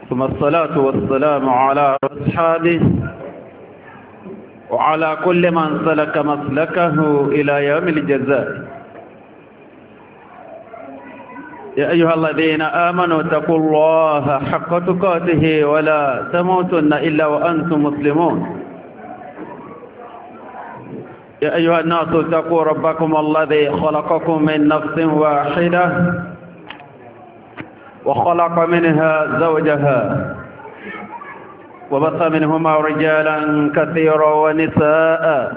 ثم الصلاة والسلام على أصحابه وعلى كل من سلك مسلكه إلى يوم الجزاء. يا أيها الذين آمنوا اتقوا الله حق تقاته ولا تموتن إلا وأنتم مسلمون. يا أيها الناس اتقوا ربكم الذي خلقكم من نفس واحدة وخلق منها زوجها وبث منهما رجالا كثيرا ونساء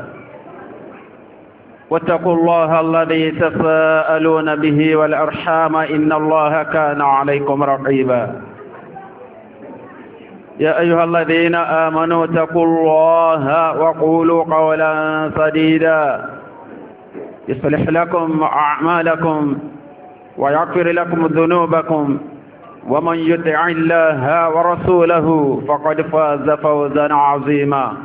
واتقوا الله الذي تساءلون به والأرحام إن الله كان عليكم رقيبا. يا أيها الذين آمنوا اتقوا الله وقولوا قولا سديدا يصلح لكم أعمالكم ويغفر لكم ذنوبكم ومن يطع الله ورسوله فقد فاز فوزا عظيما.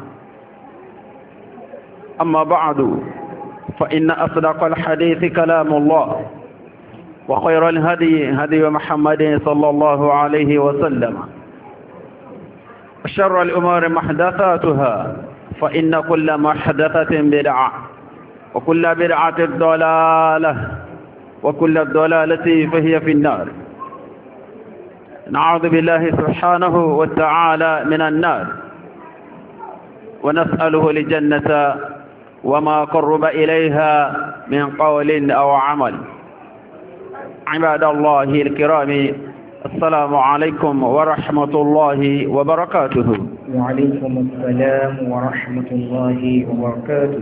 أما بعد فإن أصدق الحديث كلام الله وخير الهدي هدي محمد صلى الله عليه وسلم وشر الأمور محدثاتها فإن كل محدثة بدعة وكل بدعة ضلالة وكل الضلالة فهي في النار. نعوذ بالله سبحانه وتعالى من النار ونسأله لجنة وما قرب إليها من قول أو عمل. عباد الله الكرام، السلام عليكم ورحمة الله وبركاته. وعليكم السلام ورحمة الله وبركاته.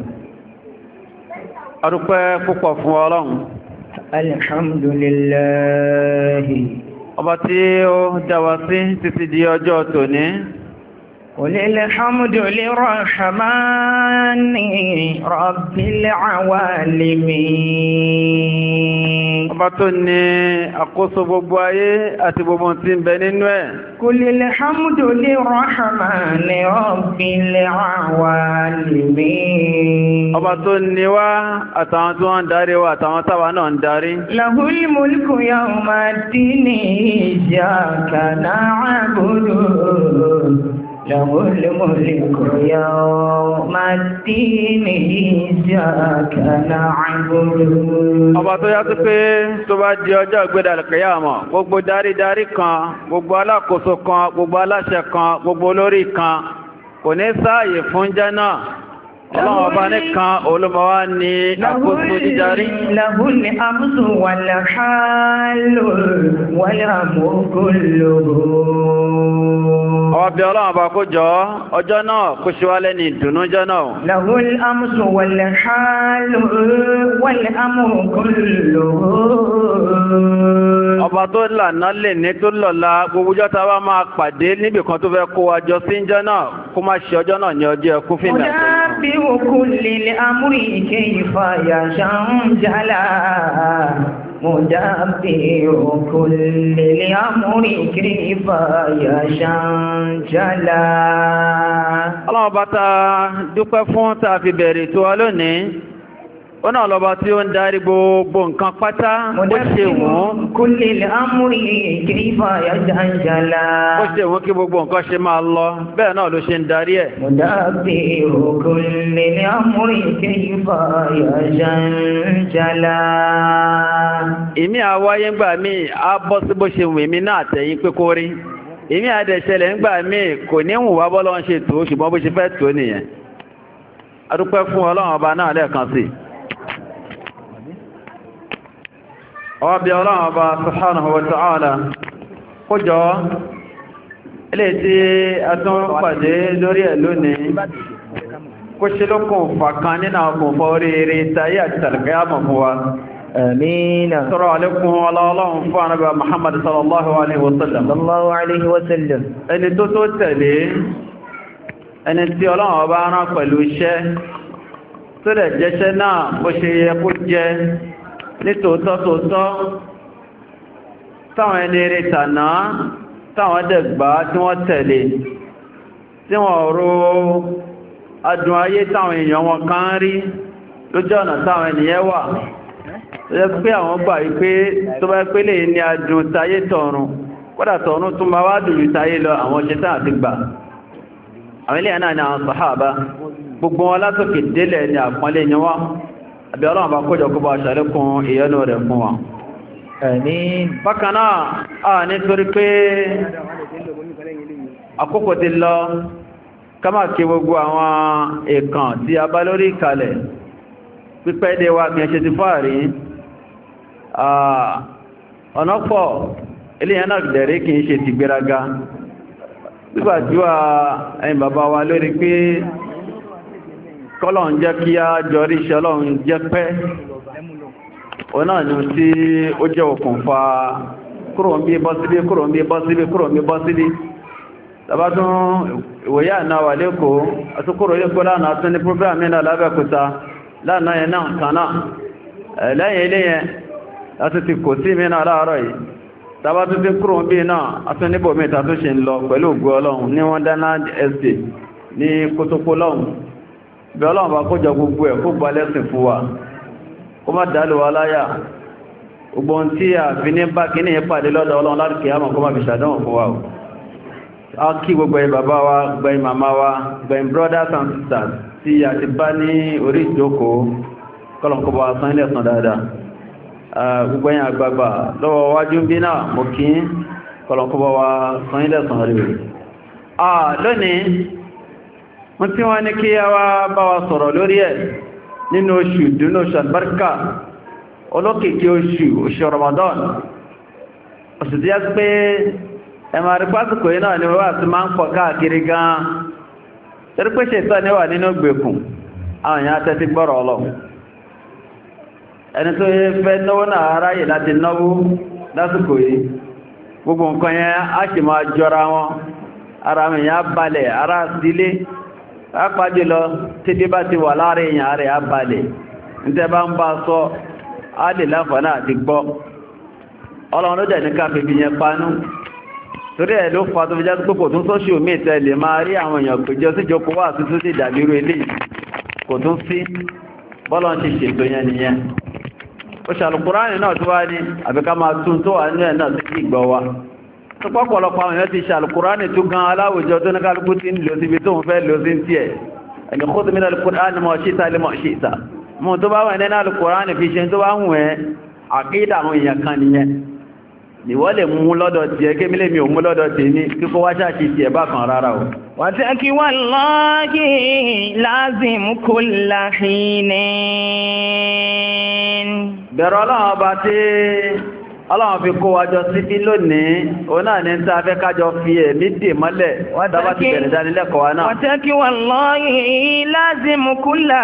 أرقى فقفوا الحمد لله. ọba tí ó dáwà sí títí di ọjọ́ tòní. Qulil hamdu lirrahmani rabbil awalimin. Ọba tó ní àkóso gbogbo ayé àti gbogbo tí ń bẹ nínú ẹ̀. Qulil hamdu lirrahmani rabbil awalimin. Ọba tó ní wá àtàwọn tó ń darí wa àtàwọn táwa náà ń darí. Lahul mulku yawma ddini iyyaka na'budu. Lahul mulku yawma ddini iyyaka na'budu. Ọba tó yá sí pé tó bá di ọjọ́ ìgbéda al-qiyamah, gbogbo dárídarí kan, gbogbo alákòóso kan, gbogbo aláṣẹ kan, gbogbo olórí kan, kò ní sáàyè fún jẹ́ náà. Ọlọ́run ọba nìkan olúmọwá ní àkóso jíjarí. Lahul amsu wal halu wal amru kulluhu. Ọbí ọlọ́run ọba kó jọ ọjọ́ náà kó ṣe wá lẹ́ni ìdùnnú jẹ́ náà. Lahul amsu wal halu wal amru kulluhu. Ọba tó lànà lè ní tó lọ́la gbogbo ọjọ́ tá bá máa pàdé níbìkan tó fẹ́ kó wa jọ sí jẹ́ náà kó má ṣe ọjọ́ náà ní ọjọ́ ẹkú fìlà. كل الأمر كيف يشنجل مدبر كل الأمر كيف يشنجل. Ọlọ́run bá ta dúpẹ́ fún ta fi bẹ̀rẹ̀ tó wá lónìí. Ó náà lọ́ba tí ó ń darí gbogbo nǹkan pátá bó ṣe wọ́n. كل الأمر كيف يشنجل. Bó ṣe wọ́n kí gbogbo nǹkan ṣe máa lọ bẹ́ẹ̀ náà ló ṣe ń darí ẹ̀. مدبر كل الأمر كيف يشنجل. Ìmí àwáyé ńgbà míì á bọ́ sí bó ṣe wù mí náà tẹ̀yìn pé kó rí. Ìmí àdẹ̀ṣẹlẹ̀ ńgbà míì kò ní wù wá bọ́lọ́ ń ṣe tó ṣùgbọ́n bó ṣe fẹ́ tó nìyẹn. A dúpẹ́ fún Ọlọ́run ọba náà lẹ́ẹ̀kan sí. Ọbí Ọlọ́run ọba subhanahu wa ta'ala kó jọ ilé tí a tún pàdé lórí ẹ̀ lónìí kó ṣe lókùn fàkan nínú ọkùn fọ́rírí tayé àti tàrkìyàmọ̀ fún wa. Amina. Sọ́rọ̀ alékún Ọlọ́run fún ànábì Muhammad sallallahu alaihi wasallam. Sallallahu alaihi wasallam. Ẹni tó tẹ̀lé ẹni tí Ọlọ́run ọba rán pẹ̀lú iṣẹ́ tó dẹ̀ jẹ́ṣẹ́ náà bó ṣe yẹ kó jẹ́ ní tòótọ́ táwọn ẹni rí tànà táwọn dẹ̀gbà tí wọ́n tẹ̀lé tí wọ́n rò adùn ayé táwọn èèyàn wọn kan rí lójú ọ̀nà táwọn ènìyàn wà tó yẹ pé àwọn gbà wípé tó bá pé lè ní adùn táyé tọ̀run kódà tọ̀run tún máa wá dùn ìtayé lọ àwọn ṣetán àti gbà àwọn ilé náà ni àwọn sàhábà gbogbo wọn látòkè délẹ̀ ní àpọ́nlé ni wọ́n àbí ọlọ́run bá kójọ kó bá ṣàlékún ìyọ́nú rẹ̀ fún wọn. Bákan náà a nítorí pé àkókò ti lọ ká máa kí gbogbo àwọn èèkàn tí a bá lórí ìkàlẹ̀ pípẹ́ dé wa kí ẹ ṣe ti fáàrí ọ̀nà pọ̀ eléyàn náà dẹ̀rẹ́ kí n ṣe ti gbéraga nígbàjúwà ẹ̀yin bàbá wa lórí pé kọ́lọ̀ ń jẹ́ kí á jọrí iṣẹ́ ọlọ́run jẹ́ pẹ́ ọ̀nà ni tí ó jẹ́ òkùnfà kúrò ń bí bọ́ síbí kúrò ń bí bọ́ síbí kúrò ń bí bọ́ síbí tàbátún ìwòyà náà wà lẹ́kọ̀ọ́ àtúkúrò lẹ́kọ̀ọ́ lánàá tún ní program náà lábẹ́kúta lánàá yẹn náà kanáà lẹ́yìn ilé yẹn láti ti kò sí mìíràn láàárọ̀ yìí tàbátún tí kúrò ń bí náà atún níbò mẹ́ta tó ṣe ń lọ pẹ̀lú ògbó ọlọ́run ní wọ́n dáná estate ní kótópó lọ́hùn bí ọlọ́run bá kójọ gbogbo ẹ̀ kó gba lẹ́sìn fún wa kó má dálò wa láyà gbogbo ohun tí a fi ní bá kí ní ìpàdé lọ́dọ̀ ọlọ́run láti kìí àmọ́ kó má fi ṣàdánwò fún wa o a kí gbogbo ẹ̀ bàbá wa gbẹ̀yìn màmá wa gbẹ̀yìn brothers and sisters tí a ti bá ní orí ìjókòó kọ́lọ̀kọ́ bá san ilẹ̀ san dáadáa gbogbo ẹ̀yin àgbààgbà lọ́wọ́ wájú bí náà mo kí kọ́lọ̀kọ́ bá wa san ilẹ̀ san rí lónìí wọ́n tí wọ́n ní kí a wá bá wa sọ̀rọ̀ lórí ẹ̀ nínú oṣù dúnú oṣù àbárkà olókìkí oṣù Ramadan oṣù tí a pé ẹmà rí pásìkò yìí náà ni wọ́n wá sí máa ń pọ̀ káàkiri gan-an torí pé ṣètọ́ ni wà nínú gbèkùn àwọn èèyàn tẹ́tí gbọ́rọ̀ Ọlọ́run ẹni tó yẹ fẹ́ náwó náà ráyè láti náwó lásìkò yìí gbogbo nǹkan yẹn á sì máa jọra wọn ara èèyàn balẹ̀ ara sílé pápájú lọ tí bí bá ti wà láàrin èèyàn rẹ̀ á balẹ̀ nítẹ́ bá ń bá sọ á lè láǹfààní àti gbọ́ Ọlọ́run ló dẹ̀ ní káfí fi yẹn panú torí ẹ̀ ló fa tó fi jẹ́ púpọ̀ tún sóṣù mí tẹ́lẹ̀ máa rí àwọn èèyàn péjọ síjọpọ̀ wà tuntun sí ìdàbírú ilé kò tún sí bọ́lọ̀ ń ṣe ṣètò yẹn nìyẹn ó ṣàlùkùránì náà tó wá ní àbíká máa tún tó wà nínú ẹ̀ náà sí kí ìgbọ́ wa tó pọ́pọ̀lọpọ̀ àwọn èèyàn ti ṣàlùkùránì tó gan aláwùjọ tó ní kálukú ti ń lò síbi tó ń fẹ́ lò sí tí ẹ̀ ẹni kó tó mìíràn alùkùránì mọ̀ ṣíta lè mọ̀ ṣíta mọ̀ tó bá wà nínú alùkùránì fi ṣe tó bá ń wẹ̀ àkídà àwọn èèyàn kan nìyẹn ìwọ lè mú lọ́dọ̀ tí ẹ ké mílé mi ò mú lọ́dọ̀ tí ní kíkó wá ṣáàkì tí ẹ bá kan rárá o. wàtẹ́kí wallahi lázim kulla hinin. bẹ̀rọ ọlọ́run ọba tí ọlọ́run fi kó wájọ síbí lónìí òun náà ní tí a fẹ́ kájọ fi ẹ̀mí dè mọ́lẹ̀ dábá ti bẹ̀rẹ̀ dánilẹ́kọ̀ọ́ wa náà. wàtẹ́kí wallahi lázim kulla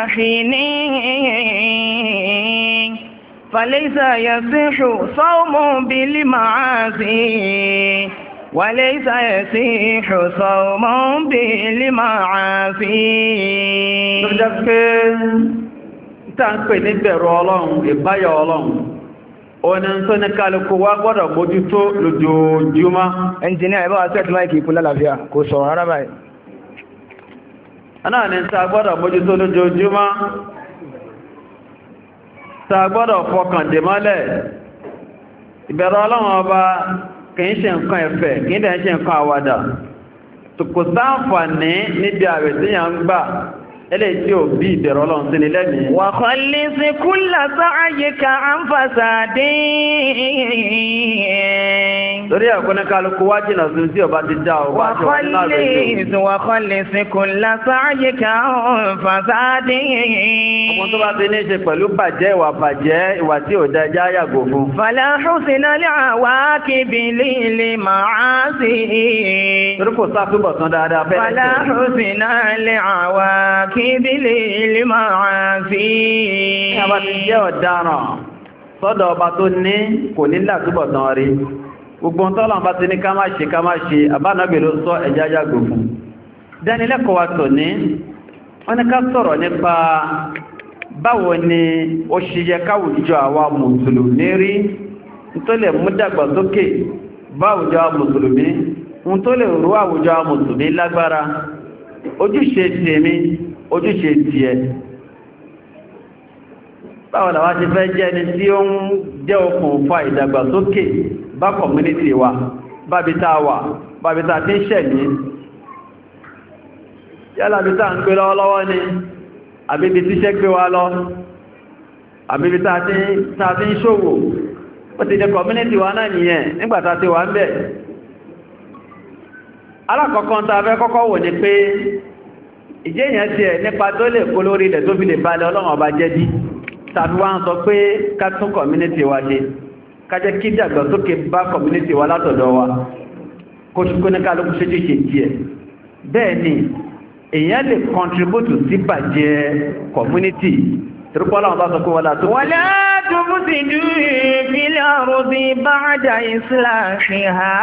hinin. فليس يصح صوم بالمعاصي وليس يصح صوم بالمعاصي tó jẹ́ pé tá ń pè ní bẹ̀rù Ọlọ́run ìbáyọ̀ Ọlọ́run òní tó ní kálukú wá gbọ́dọ̀ mójútó lójoojúmọ́. ẹnjìnìá ẹ̀bá wa sẹ́ẹ̀tì máìkì ìpínlẹ̀ àlàáfíà kò sọ̀rọ̀ rárá báyìí. náà ní tá gbọ́dọ̀ mójútó lójoojúmọ́ ta gbọ́dọ̀ fọkàn dè mọ́lẹ̀ ìbẹ̀rù Ọlọ́run ọba kìí ṣe nǹkan ẹ̀fẹ̀ kìí dẹ̀ ṣe nǹkan àwàdà kò sáǹfàní níbi àwẹ̀ tí yàn ń gbà ẹlẹ́ tí ò bí ìbẹ̀rù Ọlọ́run sí ni lẹ́mìí. wa khallis kulla sa'yika an fasadin. torí ẹ̀kọ́ ní kálukú wá jìnà sí tí ọba ti já ọba tí wọ́n náà rẹ̀ tó. wa khallis kulla sa'yika an fasadin. ọmọ tó bá ti ní ṣe pẹ̀lú bàjẹ́ ìwà tí ò dá já yàgò fún. fala husna li'awaqibi lil ma'asi. torí kò sáfíbọ̀ tán dáadáa fẹ́ẹ́ fala husna li'awaqibi lil ma'asi. ní a bá ti jẹ́ ọ̀daràn sọ́dọ̀ ọba tó ní kò ní látúbọ̀ tán rí gbogbo tọ́lọ̀ bá ti ní ká má ṣe àbánàbì ló sọ ẹjá yàgò fún. dánilẹ́kọ̀ọ́ wa tò ní wọ́n ní ká sọ̀rọ̀ nípa báwo ni ó ṣe yẹ káwùjọ àwa mùsùlùmí rí tó lè mú dàgbàsókè báwùjọ àwa mùsùlùmí tó lè rú àwùjọ àwa mùsùlùmí lágbára ojúṣe tèmi ojúṣe tiẹ̀ báwo làwa ti fẹ́ jẹ́ ni tí ó ń jẹ́ okùnfà ìdàgbàsókè bá community wa bábítà wà bábítà tí ń ṣẹ̀ ní yálà bítà ń gbé lọ́wọ́lọ́wọ́ ni àbíbi tíṣẹ́ gbé wa lọ àbíbi tá ti ń ṣòwò ó ti jẹ́ community wa náà nìyẹn nígbàtà ti wà ń bẹ̀. alákọ̀ọ́kọ́ ta fẹ́ kọ́kọ́ wò ní pé ìjẹ́yàn ti ẹ̀ nípa tó lè kó lórí ilẹ̀ tó fi lè balẹ̀ ọlọ́run ọba jẹ́ bí tàbí wá ń sọ pé ká tún community wa ṣe ká jẹ́ kí dàgbàsókè bá community wa látọ̀dọ̀ wa kó ṣùkú ní kálukú ṣe ṣe tiẹ̀ bẹ́ẹ̀ ni èèyàn lè contribute sí bàjẹ́ community tìrúpọ́lá wọn bá sọ pé wọ́lá tó tufsidu fil ardi ba'da islahiha.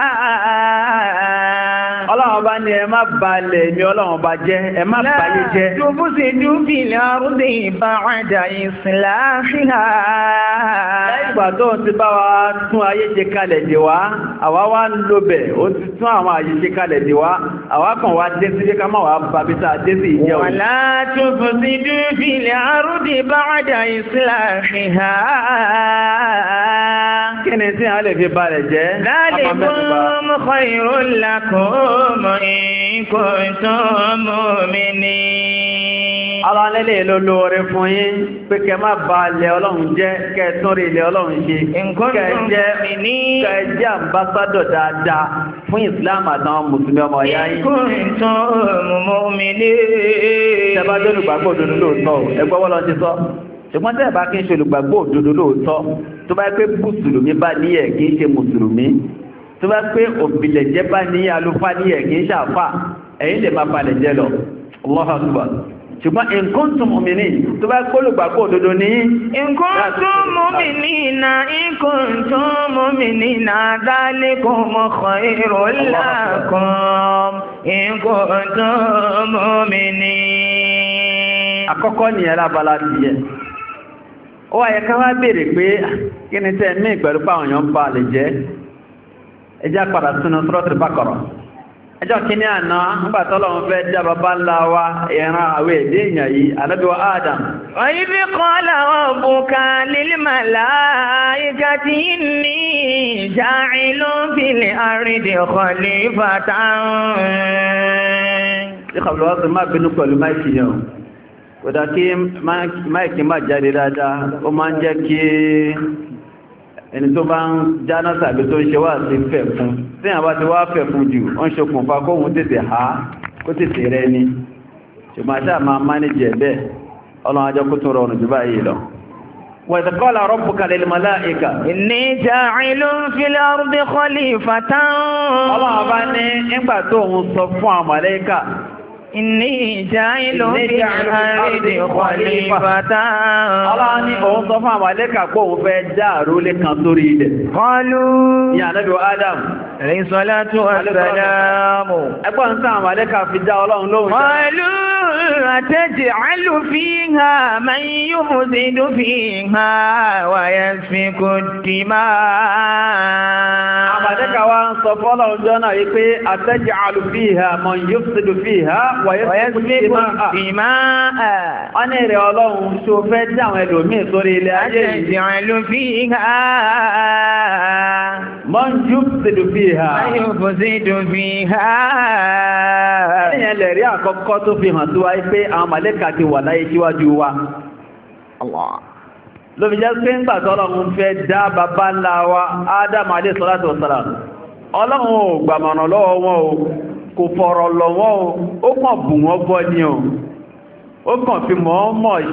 Ọlọ́run bá ní ẹ má balẹ̀ ní ọlọ́run bá jẹ́ ẹ má báyé jẹ́. Tufsidu fil ardi ba'da islahiha. Lẹ́yìn ìgbà tó ti bá wa tún ayé ṣe kalẹ̀ dè wá àwa wá ń lo bẹ̀ ó ti tún àwọn ayé ṣe kalẹ̀ dè wá àwa kan wá dé sí ká má wá bàbíta dé sí ìjẹ́ òun. Wala tufsidu fil ardi ba'da islahiha. Kí ni tí a lè fi balẹ̀ jẹ́? Dhalikum khayrun lakum in kuntum mu'minin. Alálẹ́lẹ́ ló lóore fún yín pé kẹ má balẹ̀ ọlọ́run jẹ́ kẹ tún rí ilẹ̀ ọlọ́run ṣe. Kẹ jẹ́ àmbásádọ̀ dáadáa fún Islam àtàwọn Mùsùlùmí ọmọ ìyá yín. In kuntum mu'minin. Tẹ́bá jẹ́ olùgbàgbọ́ òdodo lóòótọ́ ẹgbọ́ wọ́n lọ ti sọ. Ṣùgbọ́n tẹ́ bá kí ń ṣe olùgbàgbọ́ òdodo lóòótọ́ tó bá pé Mùsùlùmí bá ní ẹ̀ kí ń ṣe Mùsùlùmí tó bá pé òbílẹ̀jẹ́ bá ní àlùfáà ní ẹ̀ kí ń ṣàfà ẹ̀yin lè máa balẹ̀ jẹ́ lọ. Allahu Akbar. Ṣùgbọ́n in kuntum mu'minin tó bá pé olùgbàgbọ́ òdodo ní. In kuntum mu'minina in kuntum mu'minina dhalikum khayrun lakum in kuntum mu'minin. Àkọ́kọ́ nìyẹn lábala ti yẹ. Ó wá yẹ ká wá béèrè pé kí ni tẹ́ ní ìpẹ̀lú pàwọn èèyàn bá lè jẹ́ ẹjá padà sínú Suratul Baqara ẹjọ́ kí ní àná nígbàtọ́lọ́run fẹ́ dá bàbá ńlá wa ìran àwẹ̀ èdè èèyàn yìí Ànábì wa Adam. Wa idh qala rabbuka lil malaikati inni ja'ilun fil ardi khalifatan. Ìkàbùlọ́wọ́ sí máa bínú pẹ̀lú máìkì yẹn kódà kí máìkì máa jáde dáadáa ó máa ń jẹ́ kí ẹni tó bá ń jáná tàbí tó ń ṣe wá sí fẹ̀ fún tí àbá ti wá fẹ̀ fún jù ó ń ṣokùnfà kóhun tètè ha kó tètè rẹ ni ṣùgbọ́n àṣà máa mánéjì ẹ̀bẹ́ ọlọ́run ajọ́ kó tó rọrùn jù báyìí lọ. Wa idh qala rabbuka lil malaika inni ja'ilun fil ardi khalifatan. Ọlọ́run bá ní nígbà tó ń sọ fún àwọn màláíkà Inni ja'ilun fil ardi khalifatan. Allah ní òun sọ fún àwọn alẹ́kà kó òun fẹ́ já àrólé kan sórí ilẹ̀. Qalu ya Ànábì Adam alayhi salatu wassalamu. Ẹgbọ́n sáà àwọn alẹ́kà fi já Ọlọ́run lóhùn. Qalu ataj'alu fiha man yufsidu fiha wa yasfiku ad-dimaa. Àwọn alẹ́kà wa ń sọ fọ́lọ́run jọ́nà yìí pé ataj'alu fiha man yufsidu fiha wàyẹ́sìkò ìmáà. Wọ́n ní ìrẹ̀ Ọlọ́run ṣó fẹ́ dá àwọn ẹlòmíì sórí ilẹ̀ ayé yìí. Àjẹ̀jẹ̀ fi ha. Man yufsidu fiha. Man yufsidu fiha. Ẹ̀yẹn lè rí àkọ́kọ́ tó fi hàn sí wa pé àwọn màlẹ́kà ti wà láyé síwájú wa. Ló fi jẹ́ pé ńgbà tí Ọlọ́run fẹ́ dá bàbá ńlá wa, Ádámù alayhi salatu wassalam. Ọlọ́run ò gbàmọ̀ràn lọ́wọ́ wọn o. Kò fọ̀rọ̀ lọ́wọ́ ó kàn bù wọ́n bọ́ ní o ó kàn fi mọ̀ọ́mọ̀ ṣe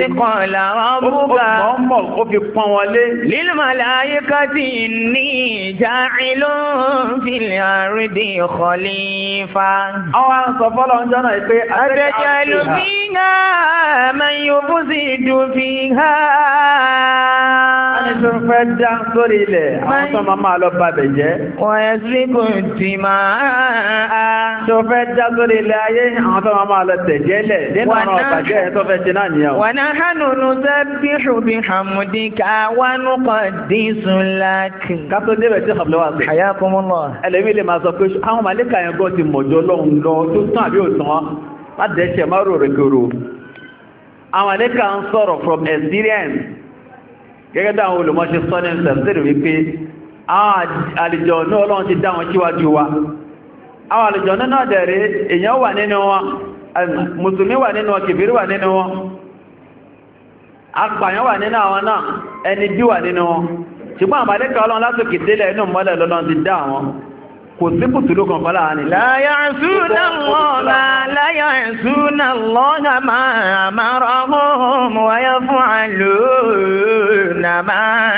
ó fi pọ́n wọn lé. Lil malaikati inni ja'ilun fil ardi khalifa. Àwọn sọ fọ́lọ̀ ń jọ́nà pé ataj'alu fiha man yufsidu fiha. Ẹni tó fẹ́ dá sórí ilẹ̀ àwọn tó máa lọ bá bẹ̀ jẹ́. Wa yasfiku dimaa. Tó fẹ́ dá sórí ilẹ̀ ayé àwọn tó máa lọ tẹ̀jẹ́lẹ̀ nínú ọ̀nà ọ̀bàjẹ́ tó fẹ́ ṣe náà nìyẹn. Wa nahnu nusabbihu bihamdika wa nuqaddisu lak. Ká tó débẹ̀ tí ọ̀bùlọ́wà sí. Hayakumullah. Ẹlẹ́mí lè máa sọ pé àwọn màlẹ́kà yẹn gọ́ ti mọ̀jọ́ lọ́hùn lọ tó tán àbí òtán má dẹ́ṣẹ̀ má rò rẹ̀kẹ̀rò. Àwọn màlẹ́kà ń sọ̀rọ̀ from experience. Gẹ́gẹ́ bí àwọn olùmọ̀ṣe sọ ní tafsir wípé àwọn àlùjọ̀nnú Ọlọ́run ti dá wọn síwájú wa àwọn àlùjọ̀nnú náà dẹ̀rẹ̀ èèyàn wà nínú wọn mùsùlùmí wà nínú wọn kèfèrí wà nínú wọn apàyàn wà nínú àwọn náà ẹni bí wà nínú wọn ṣùgbọ́n àmàlẹ́kà Ọlọ́run látòkè délẹ̀ inú mọ́lẹ̀ lọ́lọ́run ti dá wọn kò sí kùtùlù kan fọ́lá ní. La ya'suna Allaha ma amarahum wa yaf'aluna ma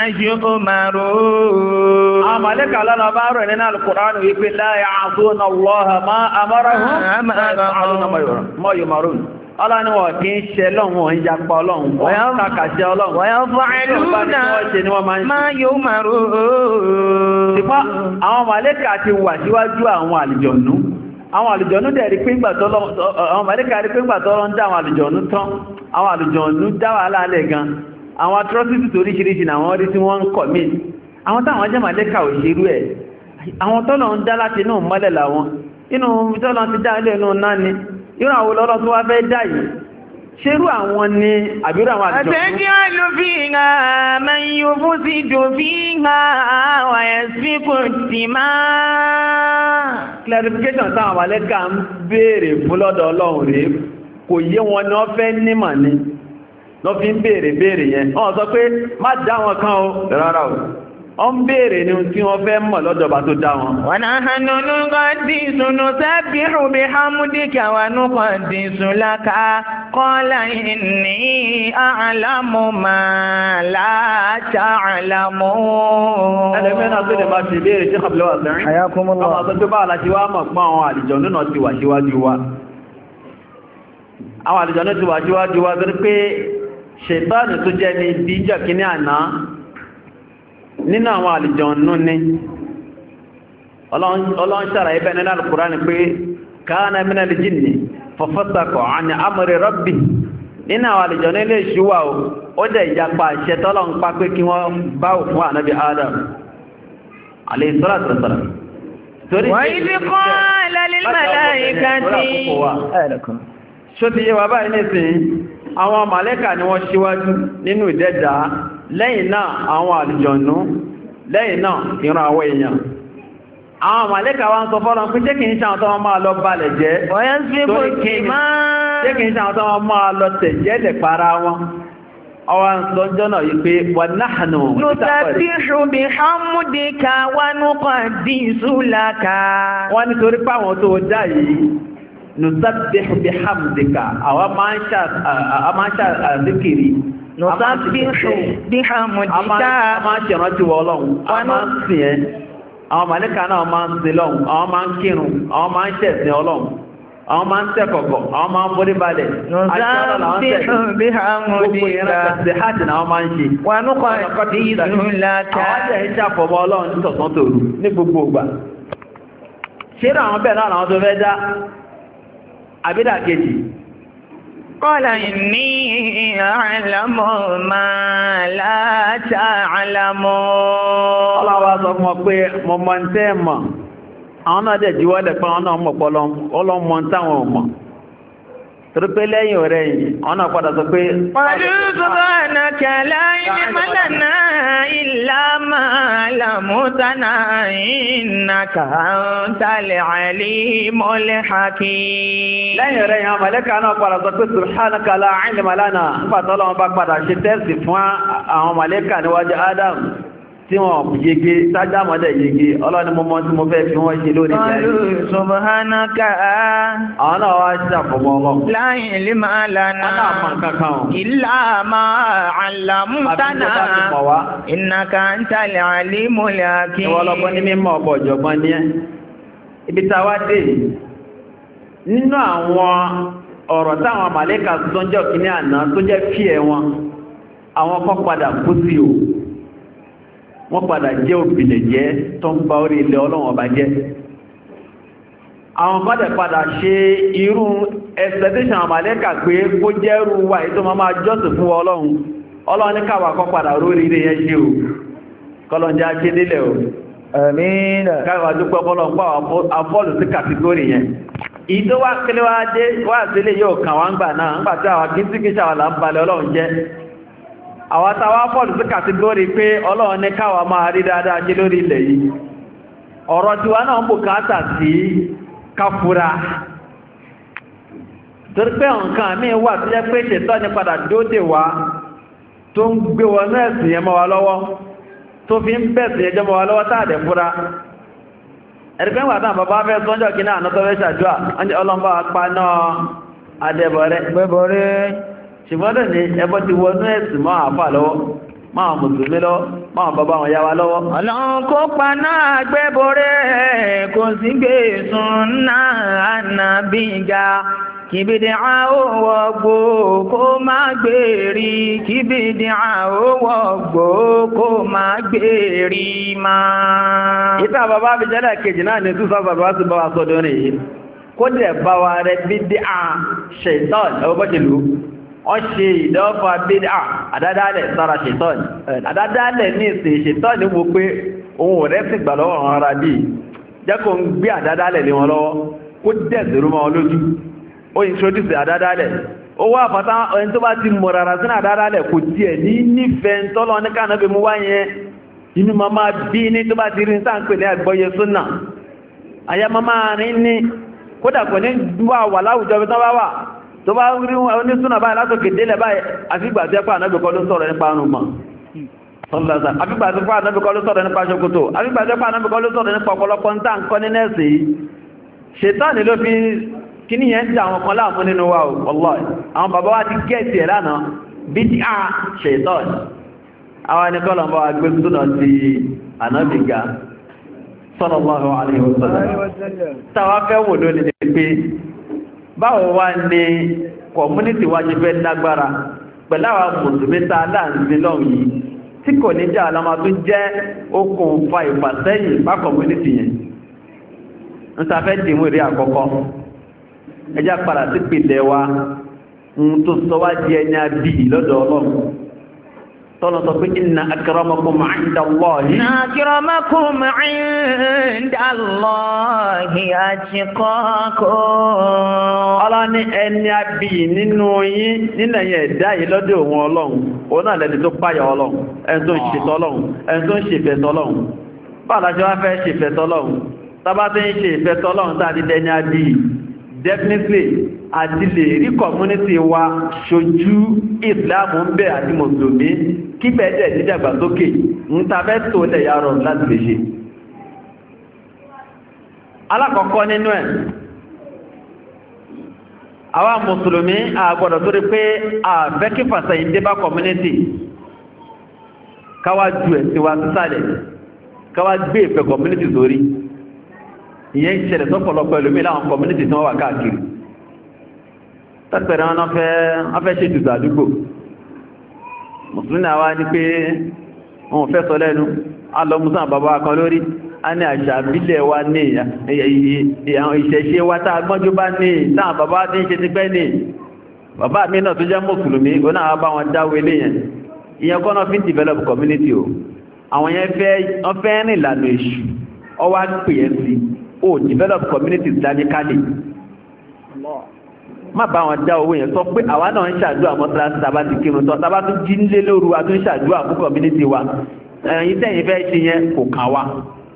yu'marun. Àmàlẹ́kà lọ́nà bá rẹ̀ nínú Al-Qur'an wípé la ya'suna Allaha ma amarahum wa yaf'aluna ma yu'marun. Ọlọ́ni wọ̀ kí ń ṣe lọ́wọ́ ìjàpá ọlọ́run, wọ́n kàkàṣẹ́ ọlọ́run. Wọ́n yọ́ fún àìlúnà máa yóò máa rú ooo. Ṣùgbọ́n àwọn màlẹ́kà ti wà síwájú àwọn àlùjọ̀nú. Àwọn àlùjọ̀nú dẹ̀ rí pé ìgbà tọ́lọ́ ń dá àwọn àlùjọ̀nú tán. Àwọn àlùjọ̀nú dá wà láàlẹ̀ gan. Àwọn atrocity oríṣiríṣi àwọn rí tí wọ́n ń commit. Àwọn táwọn jẹ́ màlẹ́kà òṣèrú ẹ̀. Àwọn tọ́lọ̀ ń dá láti inú mọ́lẹ̀ làwọn. Inú tọ́lọ̀ ti dá ilé inú náà ni. Ìrọ̀ àwọn olóòrọ̀ tó wá fẹ́ dá yìí, ṣerú àwọn ni àbírò àwọn àjọ. Àtẹ́jẹ́ àlùfí ha, mẹ́yìn òfú sí dòfí ha, wàyẹ̀ sí kò tì máa. Clarification táwọn àwàlẹ́kà ń béèrè fún lọ́dọ̀ Ọlọ́run rèé, kò yé wọn ni wọ́n fẹ́ nímọ̀ ni, wọ́n fi ń béèrè yẹn. Wọ́n sọ pé má dá wọn kan o, rárá o. Ọ ń béèrè ní tí wọ́n fẹ́ mọ̀ lọ́dọ̀ bá tó dá wọn. Wa nahnu nuqaddisu nusabbihu bihamdika wa nuqaddisu laka qala inni a'lamu ma la ta'lamun. Ẹlẹ́mẹ́nà tó lè máa ṣe béèrè tí kàbílẹ̀ wà sẹ́rin. Ayakumullah. Ọmọ tó bá aláṣí wá mọ̀ pọ́n àwọn àlùjọ̀nnú náà ti wà síwájú wa. Àwọn àlùjọ̀nnú ti wà síwájú wa torí pé ṣètánì tó jẹ́ ní ìdíjọ́ kíní àná nínú àwọn àlùjọ̀nnú ní Ọlọ́run ṣàrà ibẹ̀ nínú Al-Qur'ani pé kana minal jinni fafasaqa an amri rabbih nínú àwọn àlùjọ̀nnú ilé ìṣúwà ó dẹ̀ ìjapa àṣẹ tọ́lọ́run pa pé kí wọ́n bá òfin ànábì Adam alayhi salatu wassalam wa idh qala lil malaikati ṣó ti yé wa báyìí nísìn àwọn màlẹ́kà ni wọ́n ṣíwájú nínú ìdẹ́dà lẹ́yìn náà àwọn àlùjọ̀nnú lẹ́yìn náà ìran àwọn èèyàn àwọn màlẹ́kà wá ń sọ fọ́lọ́n pé jẹ́ kí n ṣàwọn tó wọ́n máa lọ balẹ̀ jẹ́ torí kí jẹ́ kí n ṣàwọn tó wọ́n máa lọ tẹ̀jẹ́ lẹ̀ para wọn ọwọ́ ń sọ jọ́nà yìí pé wà nahnu nusabbihu bihamdika wa nuqaddisu laka wọ́n nítorí páwọn tó dá yìí nusabbihu bihamdika àwọn máa ń ṣàzíkiri nusabbihu bihamdika a máa ń ṣẹ̀rántí wọ Ọlọ́run a máa ń sìn ẹ́ àwọn màlẹ́kà náà máa ń sin lọ́run àwọn máa ń kírun àwọn máa ń ṣẹ̀sìn Ọlọ́run àwọn máa ń tẹ́kọ̀kọ̀ àwọn máa ń borí balẹ̀ nusabbihu bihamdika wa nuqaddisu laka àwọn jẹ́ ìṣàfọ̀mọ́ Ọlọ́run ní tọ̀sán tòru ní gbogbo ìgbà ṣe àwọn bẹ́ẹ̀ náà àwọn tó fẹ́ dá àbídà kejì qala inni a'lamu ma la ta'lamun ọlọ́wà sọ fún ọ pé mọ̀ mọ̀ ń tẹ́ mọ̀ àwọn náà dẹ̀ jíwọ́lẹ̀ pé àwọn náà mọ̀ pọ̀lọ́ ọlọ́mọ táwọn ọmọ torí pé lẹ́yìn ọ̀rẹ́ yìí àwọn náà padà sọ pé qalu subhanaka la ilma lana illa ma 'allamtana innaka antal alimul hakim lẹ́yìn ọ̀rẹ́ yìí àwọn màlẹ́kà náà padà sọ pé subhanaka la ilma lana nígbàtọ́lọ́wọ́n bá padà ṣe tẹ́sì fún àwọn màlẹ́kà níwájú Adam tí wọ́n yege sájámọ́dẹ̀ yege ọlọ́ni mọ́mọ́ tí mo fẹ́ fi wọ́n ṣe lónìí Qalu subhanaka àwọn náà wá ṣàfọ̀mọ́ ọlọ́run la ilma lana illa ma 'allamtana innaka antal alimul hakim ìwọ́lọ́gbọ́n ní mímọ̀ ọ̀pọ̀ ọ̀jọ̀gbọ́n ní ẹ́ ibi tàwá dé nínú àwọn ọ̀rọ̀ táwọn màlẹ́kà tó ń jọ kìíní àná tó jẹ́ fí ẹ̀ wọn àwọn kan padà kú sí o wọ́n padà jẹ́ òbìlẹ̀ jẹ́ tó ń bá orí ilẹ̀ Ọlọ́run ọba jẹ́ àwọn kọ́dẹ̀ padà ṣe irú expectation àmàlẹ́kà pé kó jẹ́rù wà tó máa jọ́sìn fún Ọlọ́run ní káwà kọ́ padà rórí ilé yẹn ṣe o kọlọ̀njá ṣe nílẹ̀ o àmín káwà dúpẹ́ bọ́lọ̀ pọ̀ àfọ́lù sí kàtígórì yẹn ìtò wá kílé wá sílé yóò kàn wá ń gbà náà ń gbà tí àwọn kí ń tí kí ṣàwàlà ń balẹ̀ Ọlọ́run jẹ́ àwọn tàwà pọ̀lù sí kàtígórì pé Ọlọ́run ní káwà máa rí dáadáa ṣe lórí ilẹ̀ yìí ọ̀rọ̀ tiwa náà ń bùkátà sí káfúra torí pé nǹkan mí wà tó jẹ́ pé ṣètọ́ ní padà dóde wá tó ń gbé wọnú ẹ̀sìn yẹn mọ́ wa lọ́wọ́ tó fi ń bẹ̀sìn yẹn jẹ́ mọ́ wa lọ́wọ́ táàdẹ̀ fúra ẹ̀rìkẹ́ wà tán bàbá fẹ́ sọ́njọ́ kí náà tó fẹ́ ṣàdúrà ọlọ́mbà apá náà adẹ́bọ̀rẹ́ ṣùgbọ́n ní ẹbọ́ ti wọnú ẹ̀sìn mọ́ àfà lọ́wọ́ máa mùsùlùmí lọ́wọ́ máa bàbá wọn yá wa lọ́wọ́. Ọlọ́run kó paná gbẹ́bọ̀rẹ́ kò sí gbé súnnà ànàbíga kìbìdì àwọ̀ gbò kó má gbèrí kìbìdì àwọ̀ gbò kó má gbèrí máa. Ìta bàbá bí jẹ́lẹ̀ kejì náà ni túnṣọ́ bàbá sí bá wa sọ́dọ̀ rẹ̀ yìí kó dẹ̀ bá wa rẹ̀ bídí à ṣẹ̀tọ́n ẹwọ́ bọ́ ṣèlú wọ́n ṣe ìdọ́fà bídí à àdádálẹ̀ sára ṣẹ̀tọ́n àdádálẹ̀ ní ìsìn ṣẹ̀tọ́n ní wo pé ohun rẹ̀ sì gbà lọ́wọ́ wọn ara bí jẹ́ kó ń gbé àdádálẹ̀ lé wọn lọ́wọ́ kó dẹ̀ zèrú mọ́ lójú ó introduce àdádálẹ̀ ó wá fàtà ẹni tó bá ti mọ̀ rárá sínú àdádálẹ̀ kò tiẹ̀ ní nífẹ̀ẹ́ tọ́lọ ní kánàbí mú wáyẹn inú ma máa bí ní tó bá ti rí sáàpẹ̀ ní àgbọ́yé súnà àyà ma máa rí ní kódà kò ní wà láwùjọ bí tán bá wà tó bá rí onísúnà báyìí látòkè délẹ̀ báyìí àfígbà tí ẹpà ànábì kọ́ ló sọ̀rọ̀ nípa arùngbọ̀n àfígbà tí ẹpà ànábì kọ́ ló sọ̀rọ̀ nípa ṣòkòtò àfígbà tí ẹpà ànábì kọ́ ló sọ̀rọ̀ nípa ọ̀pọ̀lọpọ̀ ń tàn kọ́ ní nẹ́ẹ̀sì ṣètánì ló fi kí ní yẹn tí àwọn kan láàmú nínú wa wallahi àwọn bàbá wa ti gẹ́ẹ̀tì ẹ̀ lánàá bídíà ṣètánì àwọn ẹni kọ́lọ̀ bá wa gbé súnà ti ànábìgá sallallahu alaihi wasallam tàwa fẹ́ wò lónìí ní pé báwo wá ní community wa ṣe fẹ́ lágbára pẹ̀láwà mùsùlùmí ta láàrin lọ́wọ́ yìí tí kò ní jẹ́ àlámà tó jẹ́ okùnfà ìfàsẹ́yìn bá community yẹn ń ta fẹ́ dìmú rí àkọ́kọ́ ẹjá padà sí pìlẹ̀ wa ń tó sọ wá di ẹni àbí lọ́dọ̀ Ọlọ́run tọ́lọ sọ pé inna akramakum 'inda Allahi inna akramakum 'inda Allahi atqakum ọlá ní ẹni àbí nínú yín nínú ẹ̀yẹ ẹ̀dá yìí lọ́dọ̀ òun Ọlọ́run òun náà lẹni tó páyà Ọlọ́run ẹni tó ń ṣètò Ọlọ́run ẹni tó ń ṣèfẹ́ tọ́lọ́run báwo la ṣe wá fẹ́ ṣèfẹ́ tọ́lọ́run tábà tó ń ṣe ìfẹ́ tọ́lọ́run tá a ti dẹni àbí definitely àti lè rí community wa ṣojú ìsìláàmù ń bẹ àti mùsùlùmí kí bẹ́ẹ̀dẹ̀ dídàgbàsókè ń tàbẹ́ tó lẹ̀ yàrọ̀ láti lè ṣe. Alákọ̀ọ́kọ́ nínú ẹ̀ àwa mùsùlùmí àgbọ̀dọ̀ tó rí pé àfẹ́ kí fàṣẹyìn dé bá community káwá ju ẹ̀sìn wa sísàlẹ̀ káwá gbé ìfẹ́ community sórí ìyẹn ìṣẹ̀lẹ̀ sọ́pọ̀lọpọ̀ ẹlòmí láwọn community tí wọ́n wà káàkiri tàbẹ̀rẹ̀ wọn fẹ́ ṣe jùzọ àdúgbò mùsùlùmí àwá ní pé wọn fẹ́ sọ lẹ́nu alọ́mùsàn bàbá kan lórí a ní àṣà bílẹ̀ wa ní ìṣẹ̀ṣe wa tá agbọ́njú bá ní táwọn bàbá tí ń ṣe ti pẹ́ ní bàbá mi náà tó jẹ́ mùsùlùmí ó náà bá wọn dáwé lé yẹn ìyẹn kọ́ náà fi ń develop community o àwọn yẹn fẹ́ rìn ìlànà èṣù ọwá pè é sí ó develop community islamically má bá wọn dá owó yẹn sọ pé àwa náà ń ṣàdúrà mọ́sálásí tàbá ti kírun tán tàbá tún jí nílé lóru a tún ṣàdúrà fún community wa ẹ̀yin tẹ́yìn fẹ́ ṣe yẹn kò kàn wá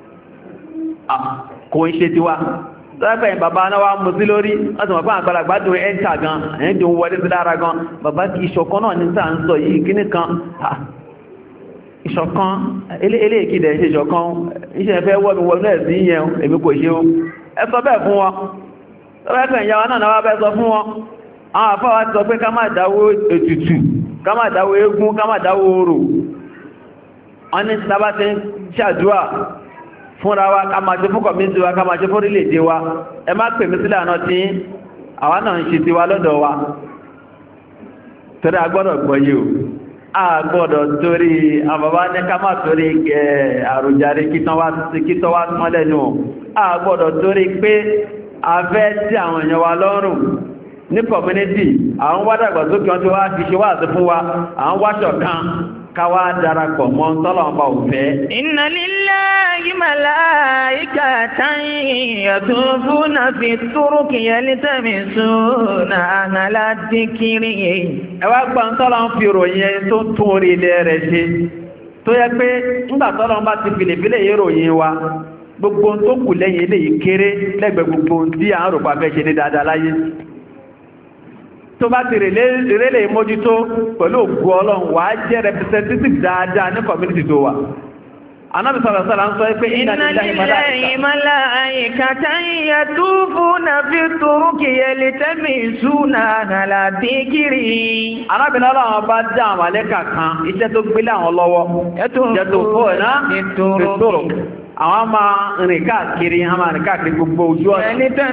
kò ń ṣe tiwa lọ́pẹ̀yìn bàbá náà wá mú sí lórí láti mọ̀ pé àgbàlagbà dùn ẹ́ńtà gan ẹ̀yìn dùn wọlé sí lára gan bàbá ìṣọ̀kan náà ní sáà ń sọ yìí kíní kan ìṣọ̀kan eléèkìdẹ̀ ṣe ìṣọ̀kan iṣẹ́ fẹ́ wọ́n mi wọ́n náà sí yẹn èmi kò ṣe ó ẹ sọ bẹ́ẹ̀ fún wọn lọ́pẹ̀yìn ìyàwó náà wá bẹ́ sọ fún wọn àwọn àfáwà ti sọ pé ká má dáwó ètùtù ká má dáwó eégún ká má dáwó orò wọ́n ní sábà ti ń ṣàdúrà fúnra wa ká máa ṣe fún kọ̀míntì wa ká máa ṣe fún orílẹ̀-èdè wa ẹ má pè mí sílẹ̀ àná tí àwa náà ń ṣe ti wa lọ́dọ̀ wa torí agbọ́dọ̀ gbọ́yé o agbọ́dọ̀ torí àbàbá ní ká má torí àrùjáre kítọ́ wá tán lẹ́nu agbọ́dọ̀ torí pé a fẹ́ tí àwọn èèyàn wa lọ́rùn ní kọ̀mínítì àwọn wádàgbàsókè wọn tí wá fi ṣe wá àti fún wa àwọn wáṣọ̀ kan káwá darapọ̀ mọ́ tọ́lọ́run bá ò fẹ́. Inna lillahi malaikatan yatufuna fi turuki yaltamisuna ala dhikri. Ẹ wá gbọ́ tọ́lọ́run fi ròyìn ẹni tó tún orí ilẹ̀ rẹ̀ ṣe tó yẹ pé ńgbà tọ́lọ́run bá ti fìlèfìlè yé ròyìn wa gbogbo tó kù lẹ́yìn eléyìí kéré lẹ́gbẹ̀ẹ́ gbogbo tí à ń rò pa fẹ́ ṣe ní dáadáa láyé. Tó bá ti rèlé mójútó pẹ̀lú ògùn Ọlọ́run wà á jẹ́ representative dáadáa ní community tó wà. Ànábì sallallahu alaihi wasallam ń sọ pé inna lillahi malaikatan yatufuna fi turuki yaltamisuna ala dhikri. Ànábì Ọlọ́run bá dá àwọn màláíkà kan iṣẹ́ tó gbélé àwọn lọ́wọ́. Yatufuna fi turuki. Àwọn máa rìn káàkiri, a máa rìn káàkiri gbogbo ojú ọ̀nà.